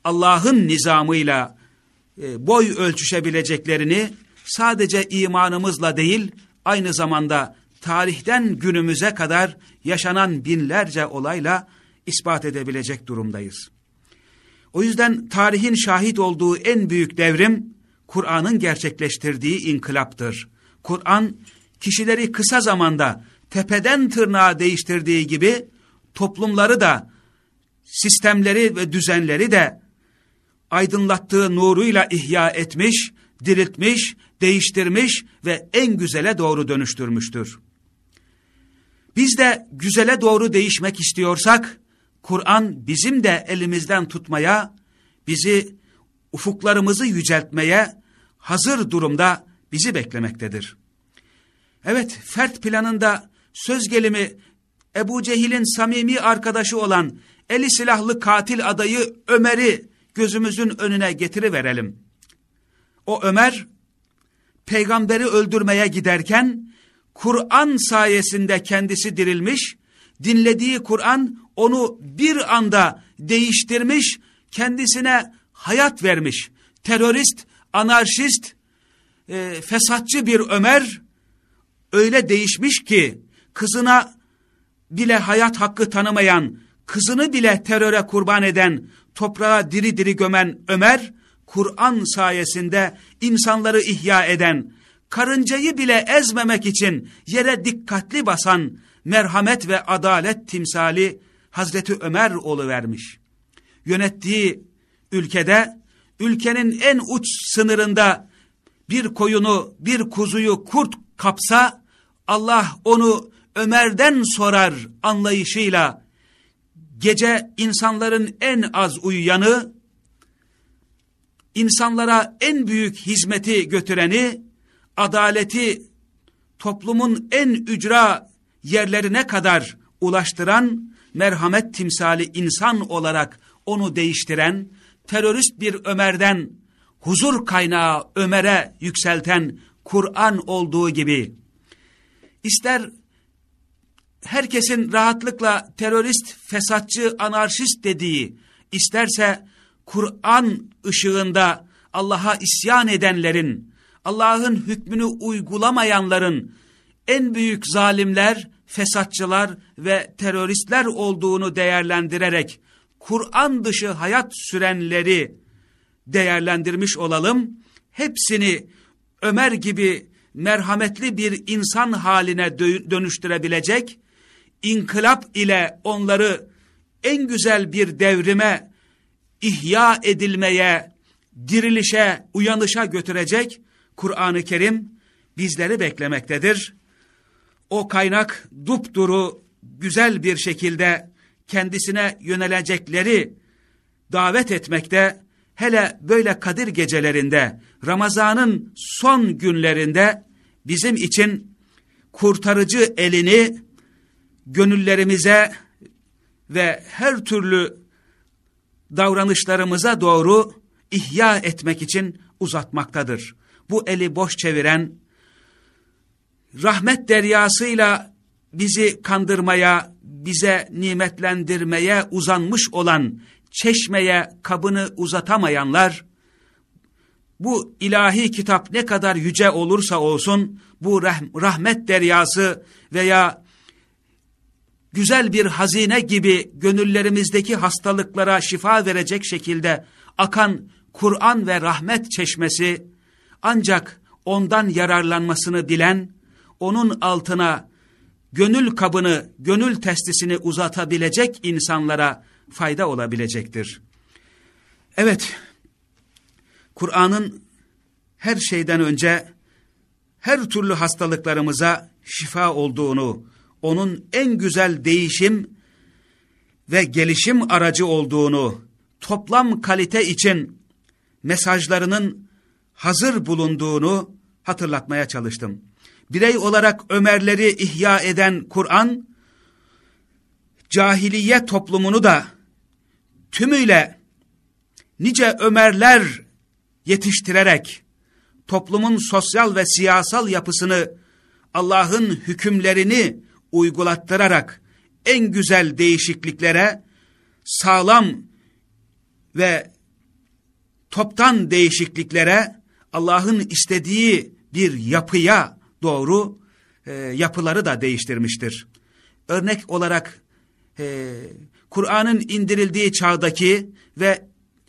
Allah'ın nizamıyla boy ölçüşebileceklerini sadece imanımızla değil, aynı zamanda tarihten günümüze kadar yaşanan binlerce olayla ispat edebilecek durumdayız. O yüzden tarihin şahit olduğu en büyük devrim, Kur'an'ın gerçekleştirdiği inkılaptır. Kur'an, kişileri kısa zamanda tepeden tırnağa değiştirdiği gibi, toplumları da, sistemleri ve düzenleri de aydınlattığı nuruyla ihya etmiş, diriltmiş, değiştirmiş ve en güzele doğru dönüştürmüştür. Biz de güzele doğru değişmek istiyorsak, Kur'an bizim de elimizden tutmaya, bizi ufuklarımızı yüceltmeye hazır durumda bizi beklemektedir. Evet, fert planında söz gelimi Ebu Cehil'in samimi arkadaşı olan eli silahlı katil adayı Ömer'i gözümüzün önüne getiriverelim. O Ömer, peygamberi öldürmeye giderken Kur'an sayesinde kendisi dirilmiş, dinlediği Kur'an onu bir anda değiştirmiş, kendisine hayat vermiş. Terörist, anarşist, fesatçı bir Ömer öyle değişmiş ki kızına bile hayat hakkı tanımayan, kızını bile teröre kurban eden, toprağa diri diri gömen Ömer, Kur'an sayesinde insanları ihya eden, karıncayı bile ezmemek için yere dikkatli basan merhamet ve adalet timsali Hazreti Ömer oluvermiş. Yönettiği ülkede, ülkenin en uç sınırında bir koyunu, bir kuzuyu kurt kapsa, Allah onu Ömer'den sorar anlayışıyla, gece insanların en az uyuyanı, insanlara en büyük hizmeti götüreni, adaleti toplumun en ücra yerlerine kadar ulaştıran, merhamet timsali insan olarak onu değiştiren, terörist bir Ömer'den huzur kaynağı Ömer'e yükselten Kur'an olduğu gibi, ister herkesin rahatlıkla terörist, fesatçı, anarşist dediği, isterse Kur'an ışığında Allah'a isyan edenlerin, Allah'ın hükmünü uygulamayanların en büyük zalimler, fesatçılar ve teröristler olduğunu değerlendirerek Kur'an dışı hayat sürenleri değerlendirmiş olalım. Hepsini Ömer gibi merhametli bir insan haline dönüştürebilecek, inkılap ile onları en güzel bir devrime, ihya edilmeye, dirilişe, uyanışa götürecek Kur'an-ı Kerim bizleri beklemektedir. O kaynak dupduru güzel bir şekilde kendisine yönelecekleri davet etmekte, hele böyle Kadir gecelerinde, Ramazan'ın son günlerinde bizim için kurtarıcı elini gönüllerimize ve her türlü davranışlarımıza doğru ihya etmek için uzatmaktadır. Bu eli boş çeviren, rahmet deryasıyla bizi kandırmaya, bize nimetlendirmeye uzanmış olan çeşmeye kabını uzatamayanlar, bu ilahi kitap ne kadar yüce olursa olsun, bu rahmet deryası veya güzel bir hazine gibi gönüllerimizdeki hastalıklara şifa verecek şekilde akan Kur'an ve rahmet çeşmesi, ancak ondan yararlanmasını bilen, onun altına gönül kabını, gönül testisini uzatabilecek insanlara fayda olabilecektir. Evet, Kur'an'ın her şeyden önce her türlü hastalıklarımıza şifa olduğunu, onun en güzel değişim ve gelişim aracı olduğunu, toplam kalite için mesajlarının hazır bulunduğunu hatırlatmaya çalıştım. Birey olarak Ömerleri ihya eden Kur'an, cahiliye toplumunu da tümüyle nice Ömerler yetiştirerek toplumun sosyal ve siyasal yapısını, Allah'ın hükümlerini uygulattırarak en güzel değişikliklere, sağlam ve toptan değişikliklere, Allah'ın istediği bir yapıya doğru yapıları da değiştirmiştir. Örnek olarak Kur'an'ın indirildiği çağdaki ve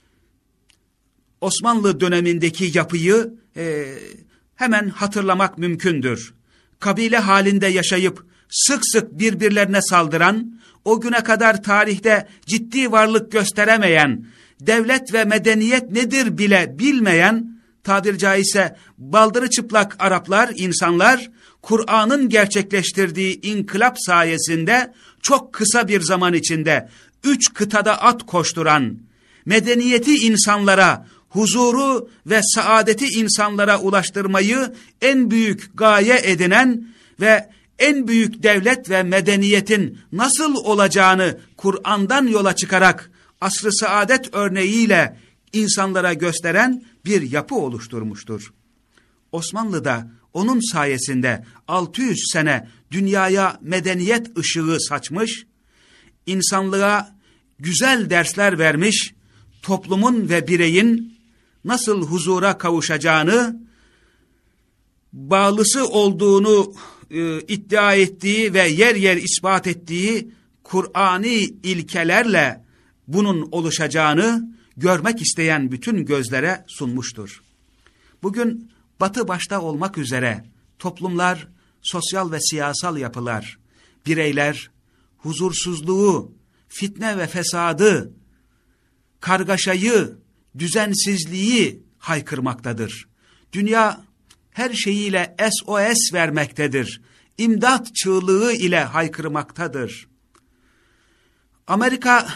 Osmanlı dönemindeki yapıyı hemen hatırlamak mümkündür. Kabile halinde yaşayıp sık sık birbirlerine saldıran, o güne kadar tarihte ciddi varlık gösteremeyen, devlet ve medeniyet nedir bile bilmeyen, tabir caizse baldırı çıplak Araplar, insanlar, Kur'an'ın gerçekleştirdiği inkılap sayesinde çok kısa bir zaman içinde 3 kıtada at koşturan, medeniyeti insanlara, huzuru ve saadeti insanlara ulaştırmayı en büyük gaye edinen ve en büyük devlet ve medeniyetin nasıl olacağını Kur'an'dan yola çıkarak asr-ı saadet örneğiyle insanlara gösteren bir yapı oluşturmuştur. Osmanlı da onun sayesinde 600 sene dünyaya medeniyet ışığı saçmış, insanlığa güzel dersler vermiş, toplumun ve bireyin nasıl huzura kavuşacağını, bağlısı olduğunu iddia ettiği ve yer yer ispat ettiği Kur'ani ilkelerle bunun oluşacağını görmek isteyen bütün gözlere sunmuştur. Bugün Batı başta olmak üzere toplumlar, sosyal ve siyasal yapılar, bireyler huzursuzluğu, fitne ve fesadı, kargaşayı, düzensizliği haykırmaktadır. Dünya her şeyiyle SOS vermektedir. İmdat çığlığı ile haykırmaktadır. Amerika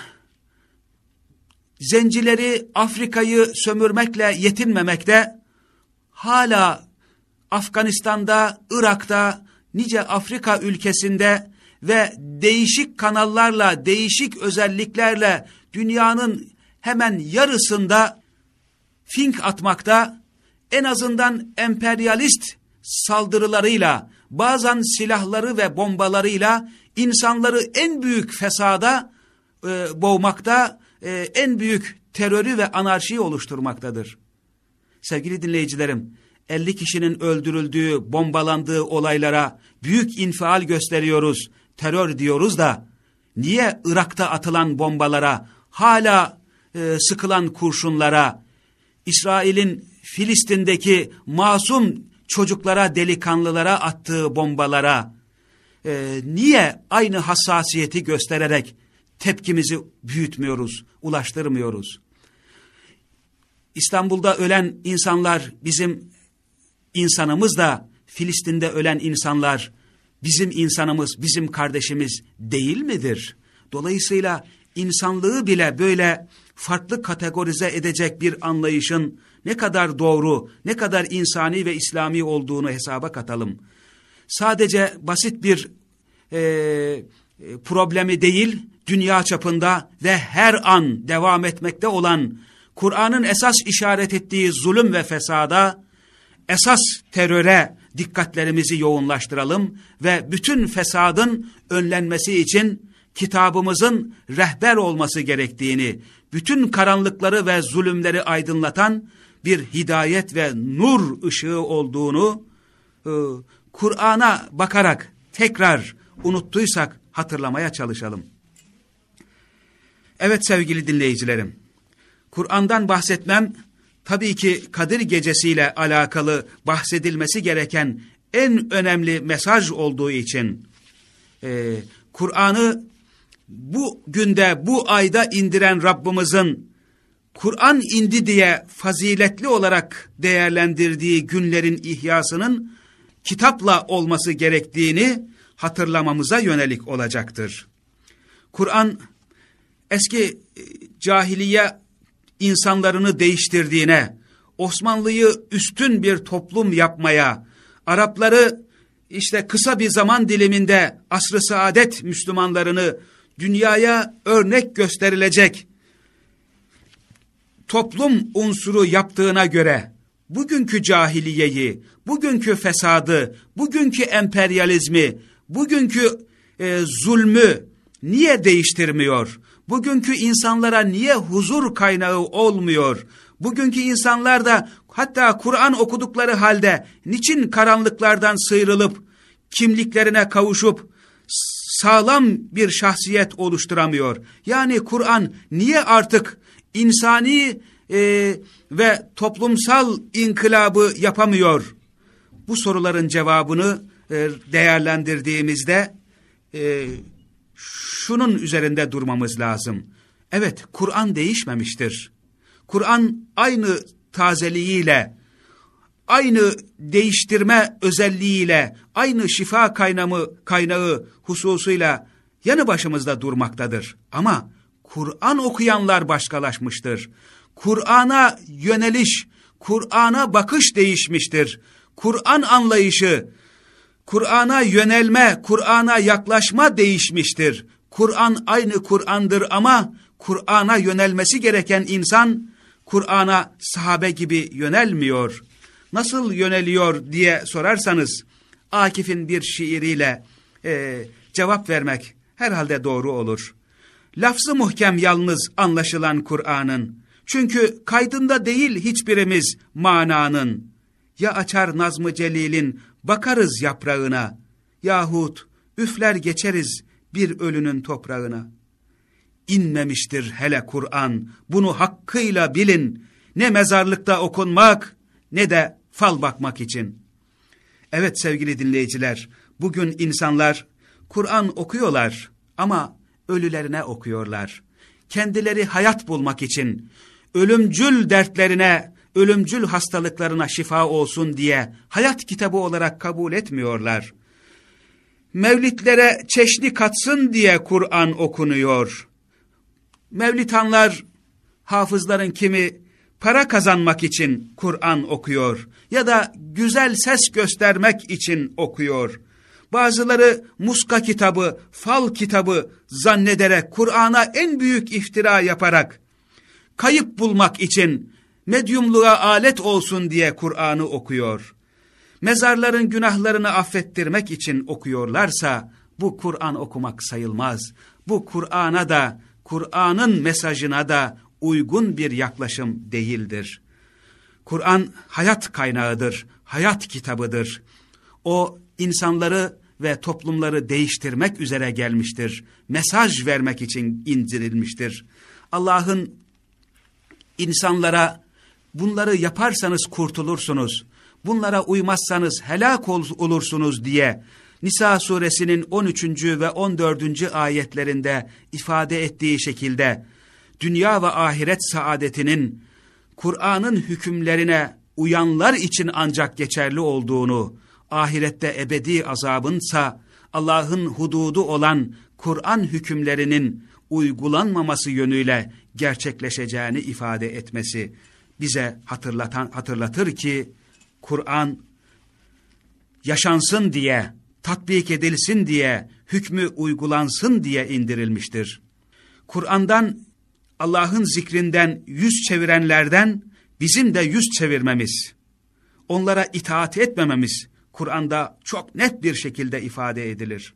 zencileri Afrika'yı sömürmekle yetinmemekte, hala Afganistan'da, Irak'ta, nice Afrika ülkesinde ve değişik kanallarla, değişik özelliklerle dünyanın hemen yarısında fink atmakta, en azından emperyalist saldırılarıyla, bazen silahları ve bombalarıyla insanları en büyük fesada boğmakta, en büyük terörü ve anarşiyi oluşturmaktadır. Sevgili dinleyicilerim, 50 kişinin öldürüldüğü, bombalandığı olaylara büyük infial gösteriyoruz, terör diyoruz da, niye Irak'ta atılan bombalara, hala sıkılan kurşunlara, İsrail'in Filistin'deki masum çocuklara, delikanlılara attığı bombalara, niye aynı hassasiyeti göstererek tepkimizi büyütmüyoruz, ulaştırmıyoruz? İstanbul'da ölen insanlar bizim insanımız da, Filistin'de ölen insanlar bizim insanımız, bizim kardeşimiz değil midir? Dolayısıyla insanlığı bile böyle farklı kategorize edecek bir anlayışın ne kadar doğru, ne kadar insani ve İslami olduğunu hesaba katalım. Sadece basit bir problemi değil, dünya çapında ve her an devam etmekte olan, Kur'an'ın esas işaret ettiği zulüm ve fesada, esas teröre dikkatlerimizi yoğunlaştıralım ve bütün fesadın önlenmesi için kitabımızın rehber olması gerektiğini, bütün karanlıkları ve zulümleri aydınlatan bir hidayet ve nur ışığı olduğunu Kur'an'a bakarak tekrar unuttuysak hatırlamaya çalışalım. Evet sevgili dinleyicilerim, Kur'an'dan bahsetmem tabii ki Kadir Gecesi'yle alakalı bahsedilmesi gereken en önemli mesaj olduğu için Kur'an'ı bu günde, bu ayda indiren Rabbimizin Kur'an indi diye faziletli olarak değerlendirdiği günlerin ihyasının kitapla olması gerektiğini hatırlamamıza yönelik olacaktır. Kur'an eski cahiliye insanlarını değiştirdiğine, Osmanlı'yı üstün bir toplum yapmaya, Arapları işte kısa bir zaman diliminde asr-ı saadet Müslümanlarını dünyaya örnek gösterilecek toplum unsuru yaptığına göre bugünkü cahiliyeyi, bugünkü fesadı, bugünkü emperyalizmi, bugünkü zulmü niye değiştirmiyor? Bugünkü insanlara niye huzur kaynağı olmuyor? Bugünkü insanlar da hatta Kur'an okudukları halde niçin karanlıklardan sıyrılıp, kimliklerine kavuşup, sağlam bir şahsiyet oluşturamıyor? Yani Kur'an niye artık insani ve toplumsal inkılabı yapamıyor? Bu soruların cevabını değerlendirdiğimizde şunun üzerinde durmamız lazım. Evet, Kur'an değişmemiştir. Kur'an aynı tazeliğiyle, aynı değiştirme özelliğiyle, aynı şifa kaynağı hususuyla yanı başımızda durmaktadır. Ama Kur'an okuyanlar başkalaşmıştır. Kur'an'a yöneliş, Kur'an'a bakış değişmiştir. Kur'an anlayışı, Kur'an'a yönelme, Kur'an'a yaklaşma değişmiştir. Kur'an aynı Kur'an'dır ama Kur'an'a yönelmesi gereken insan, Kur'an'a sahabe gibi yönelmiyor. Nasıl yöneliyor diye sorarsanız, Akif'in bir şiiriyle cevap vermek herhalde doğru olur. Lafzı muhkem yalnız anlaşılan Kur'an'ın, çünkü kaydında değil hiçbirimiz mananın. Ya açar Nazm-ı Celil'in, bakarız yaprağına, yahut üfler geçeriz bir ölünün toprağına. İnmemiştir hele Kur'an, bunu hakkıyla bilin, ne mezarlıkta okunmak, ne de fal bakmak için. Evet sevgili dinleyiciler, bugün insanlar Kur'an okuyorlar ama ölülerine okuyorlar. Kendileri hayat bulmak için, ölümcül dertlerine, ölümcül hastalıklarına şifa olsun diye hayat kitabı olarak kabul etmiyorlar. Mevlitlere çeşni katsın diye Kur'an okunuyor. Mevlitanlar, hafızların kimi para kazanmak için Kur'an okuyor ya da güzel ses göstermek için okuyor. Bazıları muska kitabı, fal kitabı zannederek Kur'an'a en büyük iftira yaparak, kayıp bulmak için, medyumluğa alet olsun diye Kur'an'ı okuyor. Mezarların günahlarını affettirmek için okuyorlarsa bu Kur'an okumak sayılmaz. Bu Kur'an'a da, Kur'an'ın mesajına da uygun bir yaklaşım değildir. Kur'an hayat kaynağıdır, hayat kitabıdır. O insanları ve toplumları değiştirmek üzere gelmiştir. Mesaj vermek için indirilmiştir. Allah'ın insanlara bunları yaparsanız kurtulursunuz, bunlara uymazsanız helak olursunuz diye Nisa suresinin 13. ve 14. ayetlerinde ifade ettiği şekilde dünya ve ahiret saadetinin Kur'an'ın hükümlerine uyanlar için ancak geçerli olduğunu, ahirette ebedi azabınsa Allah'ın hududu olan Kur'an hükümlerinin uygulanmaması yönüyle gerçekleşeceğini ifade etmesi bize hatırlatır ki Kur'an yaşansın diye, tatbik edilsin diye, hükmü uygulansın diye indirilmiştir. Kur'an'dan, Allah'ın zikrinden yüz çevirenlerden bizim de yüz çevirmemiz, onlara itaat etmememiz Kur'an'da çok net bir şekilde ifade edilir.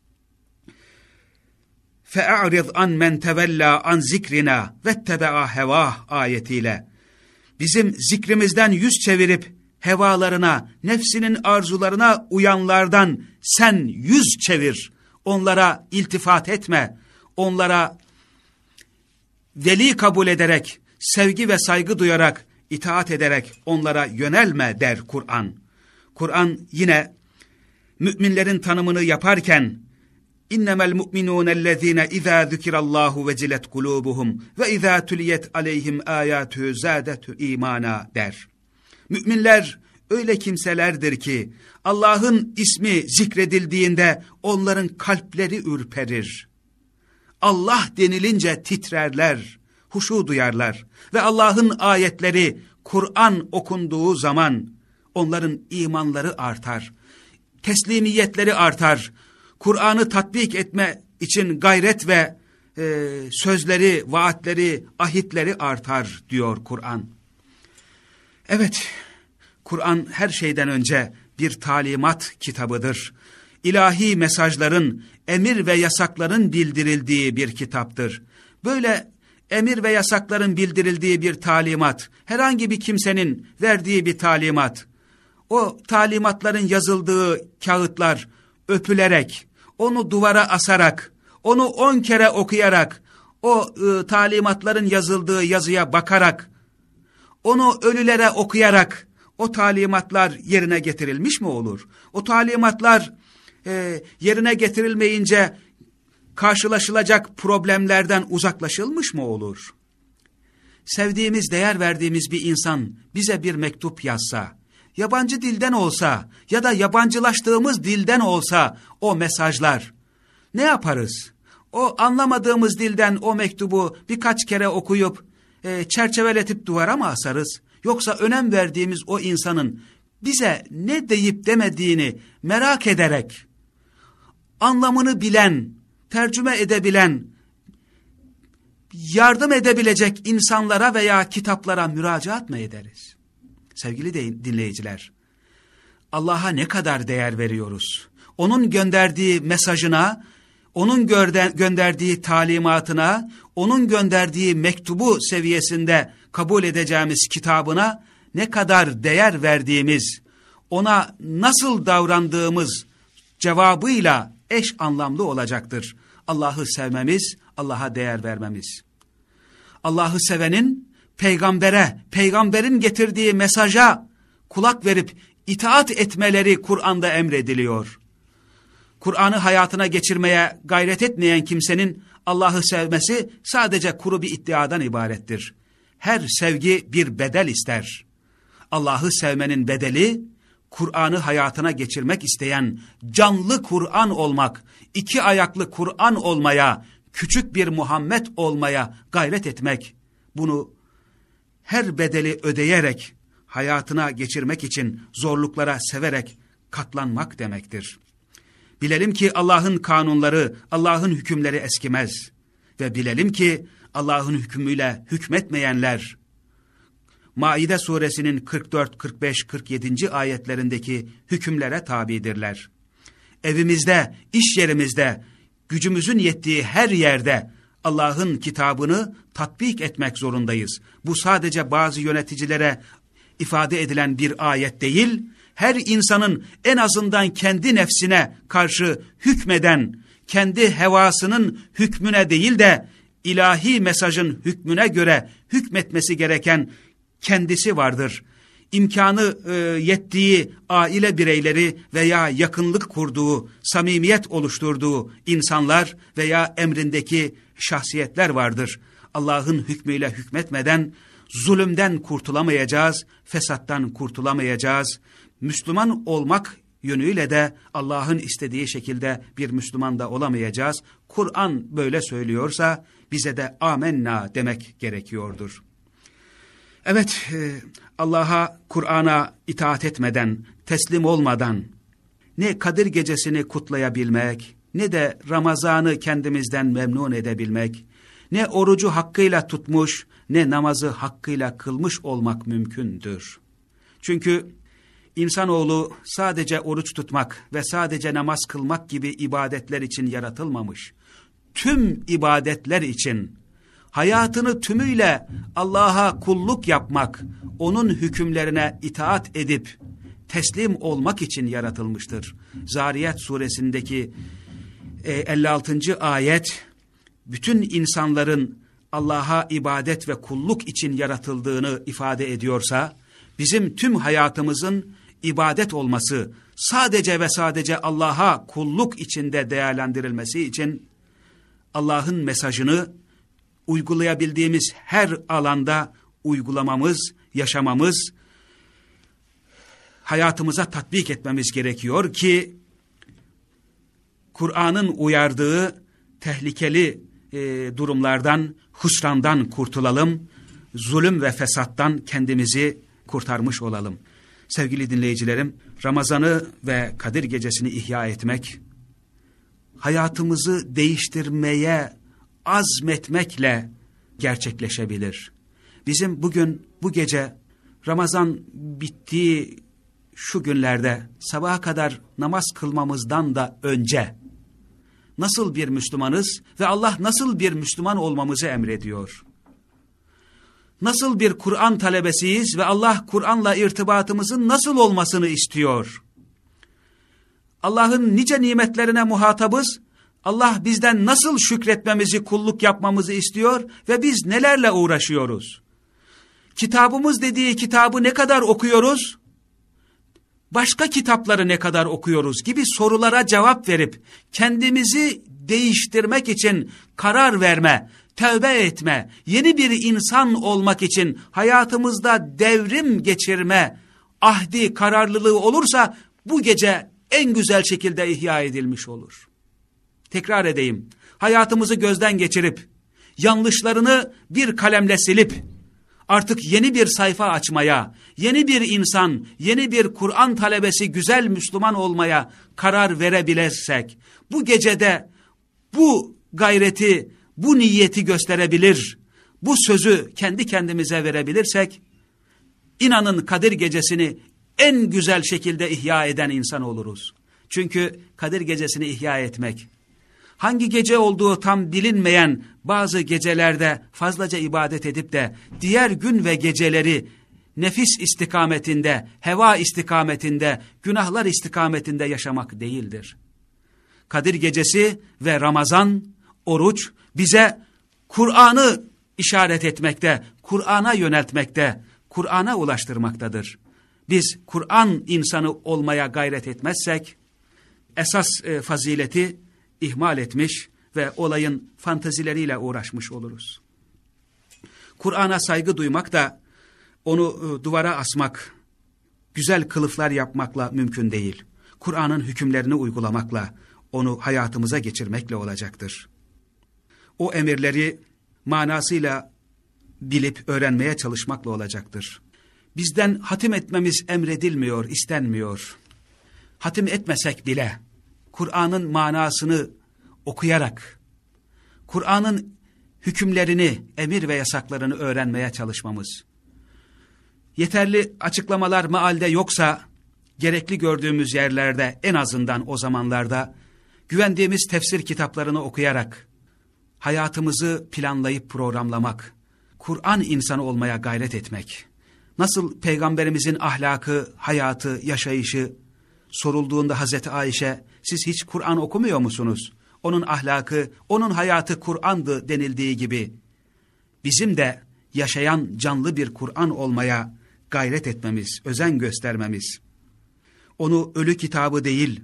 فَاَعْرِضْ عَنْ مَنْ تَوَلَّا عَنْ زِكْرِنَا وَاتَّبَعَ هَوَاهُ ayetiyle bizim zikrimizden yüz çevirip hevalarına, nefsinin arzularına uyanlardan sen yüz çevir. Onlara iltifat etme. Onlara veli kabul ederek, sevgi ve saygı duyarak, itaat ederek onlara yönelme der Kur'an. Kur'an yine müminlerin tanımını yaparken İnnemel mu'minûnellezîne izâ zükirallâhu vecilet kulûbuhum ve izâ tuliyet aleyhim âyâtü zâdetü îmâna der. Müminler öyle kimselerdir ki Allah'ın ismi zikredildiğinde onların kalpleri ürperir. Allah denilince titrerler, huşu duyarlar ve Allah'ın ayetleri Kur'an okunduğu zaman onların imanları artar, teslimiyetleri artar, Kur'an'ı tatbik etme için gayret ve sözleri, vaatleri, ahitleri artar diyor Kur'an. Evet, Kur'an her şeyden önce bir talimat kitabıdır. İlahi mesajların, emir ve yasakların bildirildiği bir kitaptır. Böyle emir ve yasakların bildirildiği bir talimat, herhangi bir kimsenin verdiği bir talimat, o talimatların yazıldığı kağıtlar öpülerek, onu duvara asarak, onu 10 kere okuyarak, o talimatların yazıldığı yazıya bakarak, onu ölülere okuyarak, o talimatlar yerine getirilmiş mi olur? O talimatlar yerine getirilmeyince karşılaşılacak problemlerden uzaklaşılmış mı olur? Sevdiğimiz, değer verdiğimiz bir insan bize bir mektup yazsa, yabancı dilden olsa ya da yabancılaştığımız dilden olsa o mesajlar, ne yaparız? O anlamadığımız dilden o mektubu birkaç kere okuyup çerçeveletip duvara mı asarız? Yoksa önem verdiğimiz o insanın bize ne deyip demediğini merak ederek, anlamını bilen, tercüme edebilen, yardım edebilecek insanlara veya kitaplara müracaat mı ederiz? Sevgili dinleyiciler, Allah'a ne kadar değer veriyoruz? Onun gönderdiği mesajına, onun gönderdiği talimatına, onun gönderdiği mektubu seviyesinde kabul edeceğimiz kitabına ne kadar değer verdiğimiz, ona nasıl davrandığımız cevabıyla eş anlamlı olacaktır. Allah'ı sevmemiz, Allah'a değer vermemiz. Allah'ı sevenin peygambere, peygamberin getirdiği mesaja kulak verip itaat etmeleri Kur'an'da emrediliyor. Kur'an'ı hayatına geçirmeye gayret etmeyen kimsenin Allah'ı sevmesi sadece kuru bir iddiadan ibarettir. Her sevgi bir bedel ister. Allah'ı sevmenin bedeli, Kur'an'ı hayatına geçirmek isteyen canlı Kur'an olmak, 2 ayaklı Kur'an olmaya, küçük bir Muhammed olmaya gayret etmek. Bunu her bedeli ödeyerek, hayatına geçirmek için zorluklara severek katlanmak demektir. Bilelim ki Allah'ın kanunları, Allah'ın hükümleri eskimez. Ve bilelim ki Allah'ın hükmüyle hükmetmeyenler, Maide suresinin 44, 45, 47. ayetlerindeki hükümlere tabidirler. Evimizde, iş yerimizde, gücümüzün yettiği her yerde Allah'ın kitabını tatbik etmek zorundayız. Bu sadece bazı yöneticilere ifade edilen bir ayet değil, her insanın en azından kendi nefsine karşı hükmeden, kendi hevasının hükmüne değil de ilahi mesajın hükmüne göre hükmetmesi gereken kendisi vardır. İmkanı yettiği aile bireyleri veya yakınlık kurduğu, samimiyet oluşturduğu insanlar veya emrindeki şahsiyetler vardır. Allah'ın hükmüyle hükmetmeden zulümden kurtulamayacağız, fesattan kurtulamayacağız. Müslüman olmak yönüyle de Allah'ın istediği şekilde bir Müslüman da olamayacağız. Kur'an böyle söylüyorsa bize de amenna demek gerekiyordur. Evet, Allah'a, Kur'an'a itaat etmeden, teslim olmadan ne Kadir Gecesi'ni kutlayabilmek, ne de Ramazan'ı kendimizden memnun edebilmek, ne orucu hakkıyla tutmuş, ne namazı hakkıyla kılmış olmak mümkündür. Çünkü insanoğlu sadece oruç tutmak ve sadece namaz kılmak gibi ibadetler için yaratılmamış. Tüm ibadetler için, hayatını tümüyle Allah'a kulluk yapmak, onun hükümlerine itaat edip teslim olmak için yaratılmıştır. Zariyat suresindeki 56. ayet, bütün insanların Allah'a ibadet ve kulluk için yaratıldığını ifade ediyorsa, bizim tüm hayatımızın ibadet olması, sadece ve sadece Allah'a kulluk içinde değerlendirilmesi için Allah'ın mesajını uygulayabildiğimiz her alanda uygulamamız, yaşamamız, hayatımıza tatbik etmemiz gerekiyor ki Kur'an'ın uyardığı tehlikeli durumlardan, husrandan kurtulalım, zulüm ve fesattan kendimizi kurtarmış olalım. Sevgili dinleyicilerim, Ramazan'ı ve Kadir Gecesi'ni ihya etmek, hayatımızı değiştirmeye azmetmekle gerçekleşebilir. Bizim bugün, bu gece, Ramazan bittiği şu günlerde sabaha kadar namaz kılmamızdan da önce nasıl bir Müslümanız ve Allah nasıl bir Müslüman olmamızı emrediyor? nasıl bir Kur'an talebesiyiz ve Allah Kur'an'la irtibatımızın nasıl olmasını istiyor? Allah'ın nice nimetlerine muhatabız. Allah bizden nasıl şükretmemizi, kulluk yapmamızı istiyor ve biz nelerle uğraşıyoruz? Kitabımız dediği kitabı ne kadar okuyoruz? Başka kitapları ne kadar okuyoruz gibi sorulara cevap verip kendimizi değiştirmek için karar verme, tövbe etme, yeni bir insan olmak için hayatımızda devrim geçirme ahdi, kararlılığı olursa bu gece en güzel şekilde ihya edilmiş olur. Tekrar edeyim, hayatımızı gözden geçirip, yanlışlarını bir kalemle silip, artık yeni bir sayfa açmaya, yeni bir insan, yeni bir Kur'an talebesi, güzel Müslüman olmaya karar verebilirsek, bu gecede bu gayreti, bu niyeti gösterebilir, bu sözü kendi kendimize verebilirsek, inanın Kadir Gecesi'ni en güzel şekilde ihya eden insan oluruz. Çünkü Kadir Gecesi'ni ihya etmek, hangi gece olduğu tam bilinmeyen bazı gecelerde fazlaca ibadet edip de diğer gün ve geceleri nefis istikametinde, heva istikametinde, günahlar istikametinde yaşamak değildir. Kadir Gecesi ve Ramazan, oruç bize Kur'an'ı işaret etmekte, Kur'an'a yöneltmekte, Kur'an'a ulaştırmaktadır. Biz Kur'an insanı olmaya gayret etmezsek, esas fazileti ihmal etmiş ve olayın fantazileriyle uğraşmış oluruz. Kur'an'a saygı duymak da onu duvara asmak, güzel kılıflar yapmakla mümkün değil. Kur'an'ın hükümlerini uygulamakla, onu hayatımıza geçirmekle olacaktır. O emirleri manasıyla bilip öğrenmeye çalışmakla olacaktır. Bizden hatim etmemiz emredilmiyor, istenmiyor. Hatim etmesek bile Kur'an'ın manasını okuyarak, Kur'an'ın hükümlerini, emir ve yasaklarını öğrenmeye çalışmamız. Yeterli açıklamalar mealde yoksa, gerekli gördüğümüz yerlerde en azından o zamanlarda güvendiğimiz tefsir kitaplarını okuyarak, hayatımızı planlayıp programlamak, Kur'an insanı olmaya gayret etmek, nasıl Peygamberimizin ahlakı, hayatı, yaşayışı sorulduğunda Hazreti Ayşe, siz hiç Kur'an okumuyor musunuz? Onun ahlakı, onun hayatı Kur'an'dı denildiği gibi, bizim de yaşayan canlı bir Kur'an olmaya gayret etmemiz, özen göstermemiz, onu ölü kitabı değil,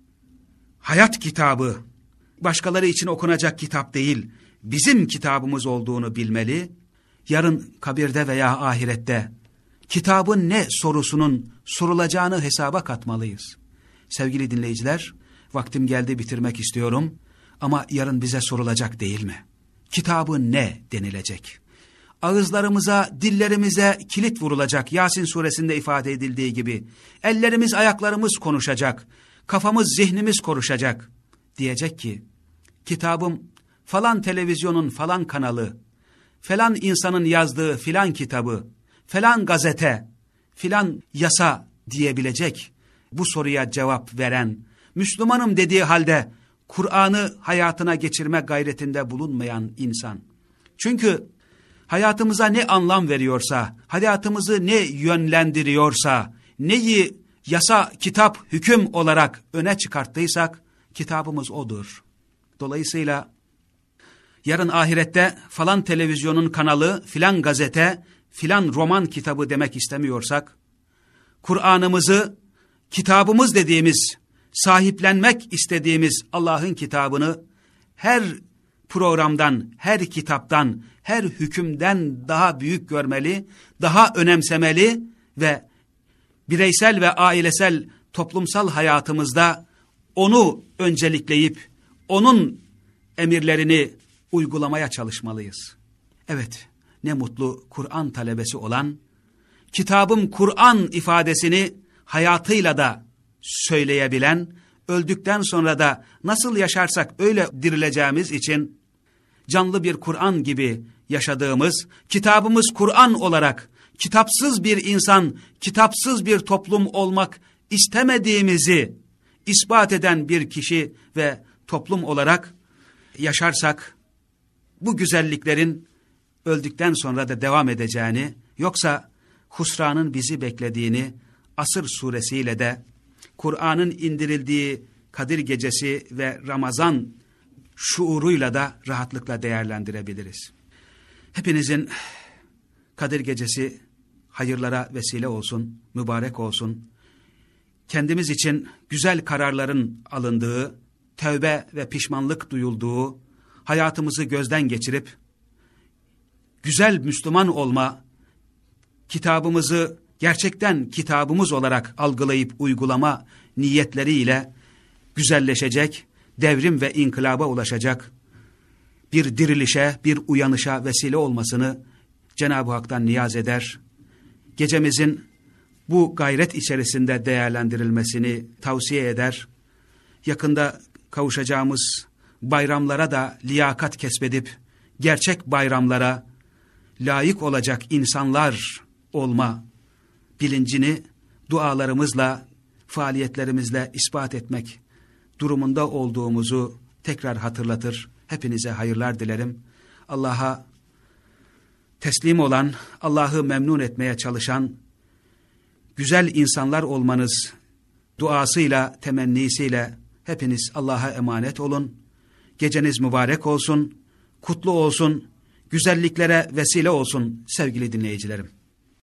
hayat kitabı, başkaları için okunacak kitap değil, bizim kitabımız olduğunu bilmeli, yarın kabirde veya ahirette kitabın ne sorusunun sorulacağını hesaba katmalıyız. Sevgili dinleyiciler, vaktim geldi, bitirmek istiyorum ama yarın bize sorulacak değil mi? Kitabı ne denilecek? Ağızlarımıza, dillerimize kilit vurulacak, Yasin suresinde ifade edildiği gibi. Ellerimiz, ayaklarımız konuşacak, kafamız, zihnimiz konuşacak. Diyecek ki, kitabım falan televizyonun falan kanalı, falan insanın yazdığı filan kitabı, falan gazete, filan yasa diyebilecek bu soruya cevap veren, Müslümanım dediği halde Kur'an'ı hayatına geçirme gayretinde bulunmayan insan. Çünkü hayatımıza ne anlam veriyorsa, hayatımızı ne yönlendiriyorsa, neyi yasa, kitap, hüküm olarak öne çıkarttıysak, kitabımız odur. Dolayısıyla yarın ahirette falan televizyonun kanalı, filan gazete, filan roman kitabı demek istemiyorsak, Kur'an'ımızı, kitabımız dediğimiz, sahiplenmek istediğimiz Allah'ın kitabını her programdan, her kitaptan, her hükümden daha büyük görmeli, daha önemsemeli ve bireysel ve ailesel, toplumsal hayatımızda onu öncelikleyip, onun emirlerini uygulamaya çalışmalıyız. Evet, ne mutlu Kur'an talebesi olan, kitabım Kur'an ifadesini hayatıyla da söyleyebilen, öldükten sonra da nasıl yaşarsak öyle dirileceğimiz için canlı bir Kur'an gibi yaşadığımız, kitabımız Kur'an olarak kitapsız bir insan, kitapsız bir toplum olmak istemediğimizi ispat eden bir kişi ve toplum olarak yaşarsak, bu güzelliklerin öldükten sonra da devam edeceğini, yoksa husranın bizi beklediğini Asır suresiyle de, Kur'an'ın indirildiği Kadir Gecesi ve Ramazan şuuruyla da rahatlıkla değerlendirebiliriz. Hepinizin Kadir Gecesi hayırlara vesile olsun, mübarek olsun. Kendimiz için güzel kararların alındığı, tövbe ve pişmanlık duyulduğu, hayatımızı gözden geçirip, güzel Müslüman olma, kitabımızı gerçekten kitabımız olarak algılayıp uygulama niyetleriyle güzelleşecek, devrim ve inkılaba ulaşacak bir dirilişe, bir uyanışa vesile olmasını Cenab-ı Hak'tan niyaz eder. Gecemizin bu gayret içerisinde değerlendirilmesini tavsiye eder. Yakında kavuşacağımız bayramlara da liyakat kesbedip, gerçek bayramlara layık olacak insanlar olma bilincini dualarımızla, faaliyetlerimizle ispat etmek durumunda olduğumuzu tekrar hatırlatır. Hepinize hayırlar dilerim. Allah'a teslim olan, Allah'ı memnun etmeye çalışan güzel insanlar olmanız duasıyla, temennisiyle hepiniz Allah'a emanet olun. Geceniz mübarek olsun, kutlu olsun, güzelliklere vesile olsun sevgili dinleyicilerim.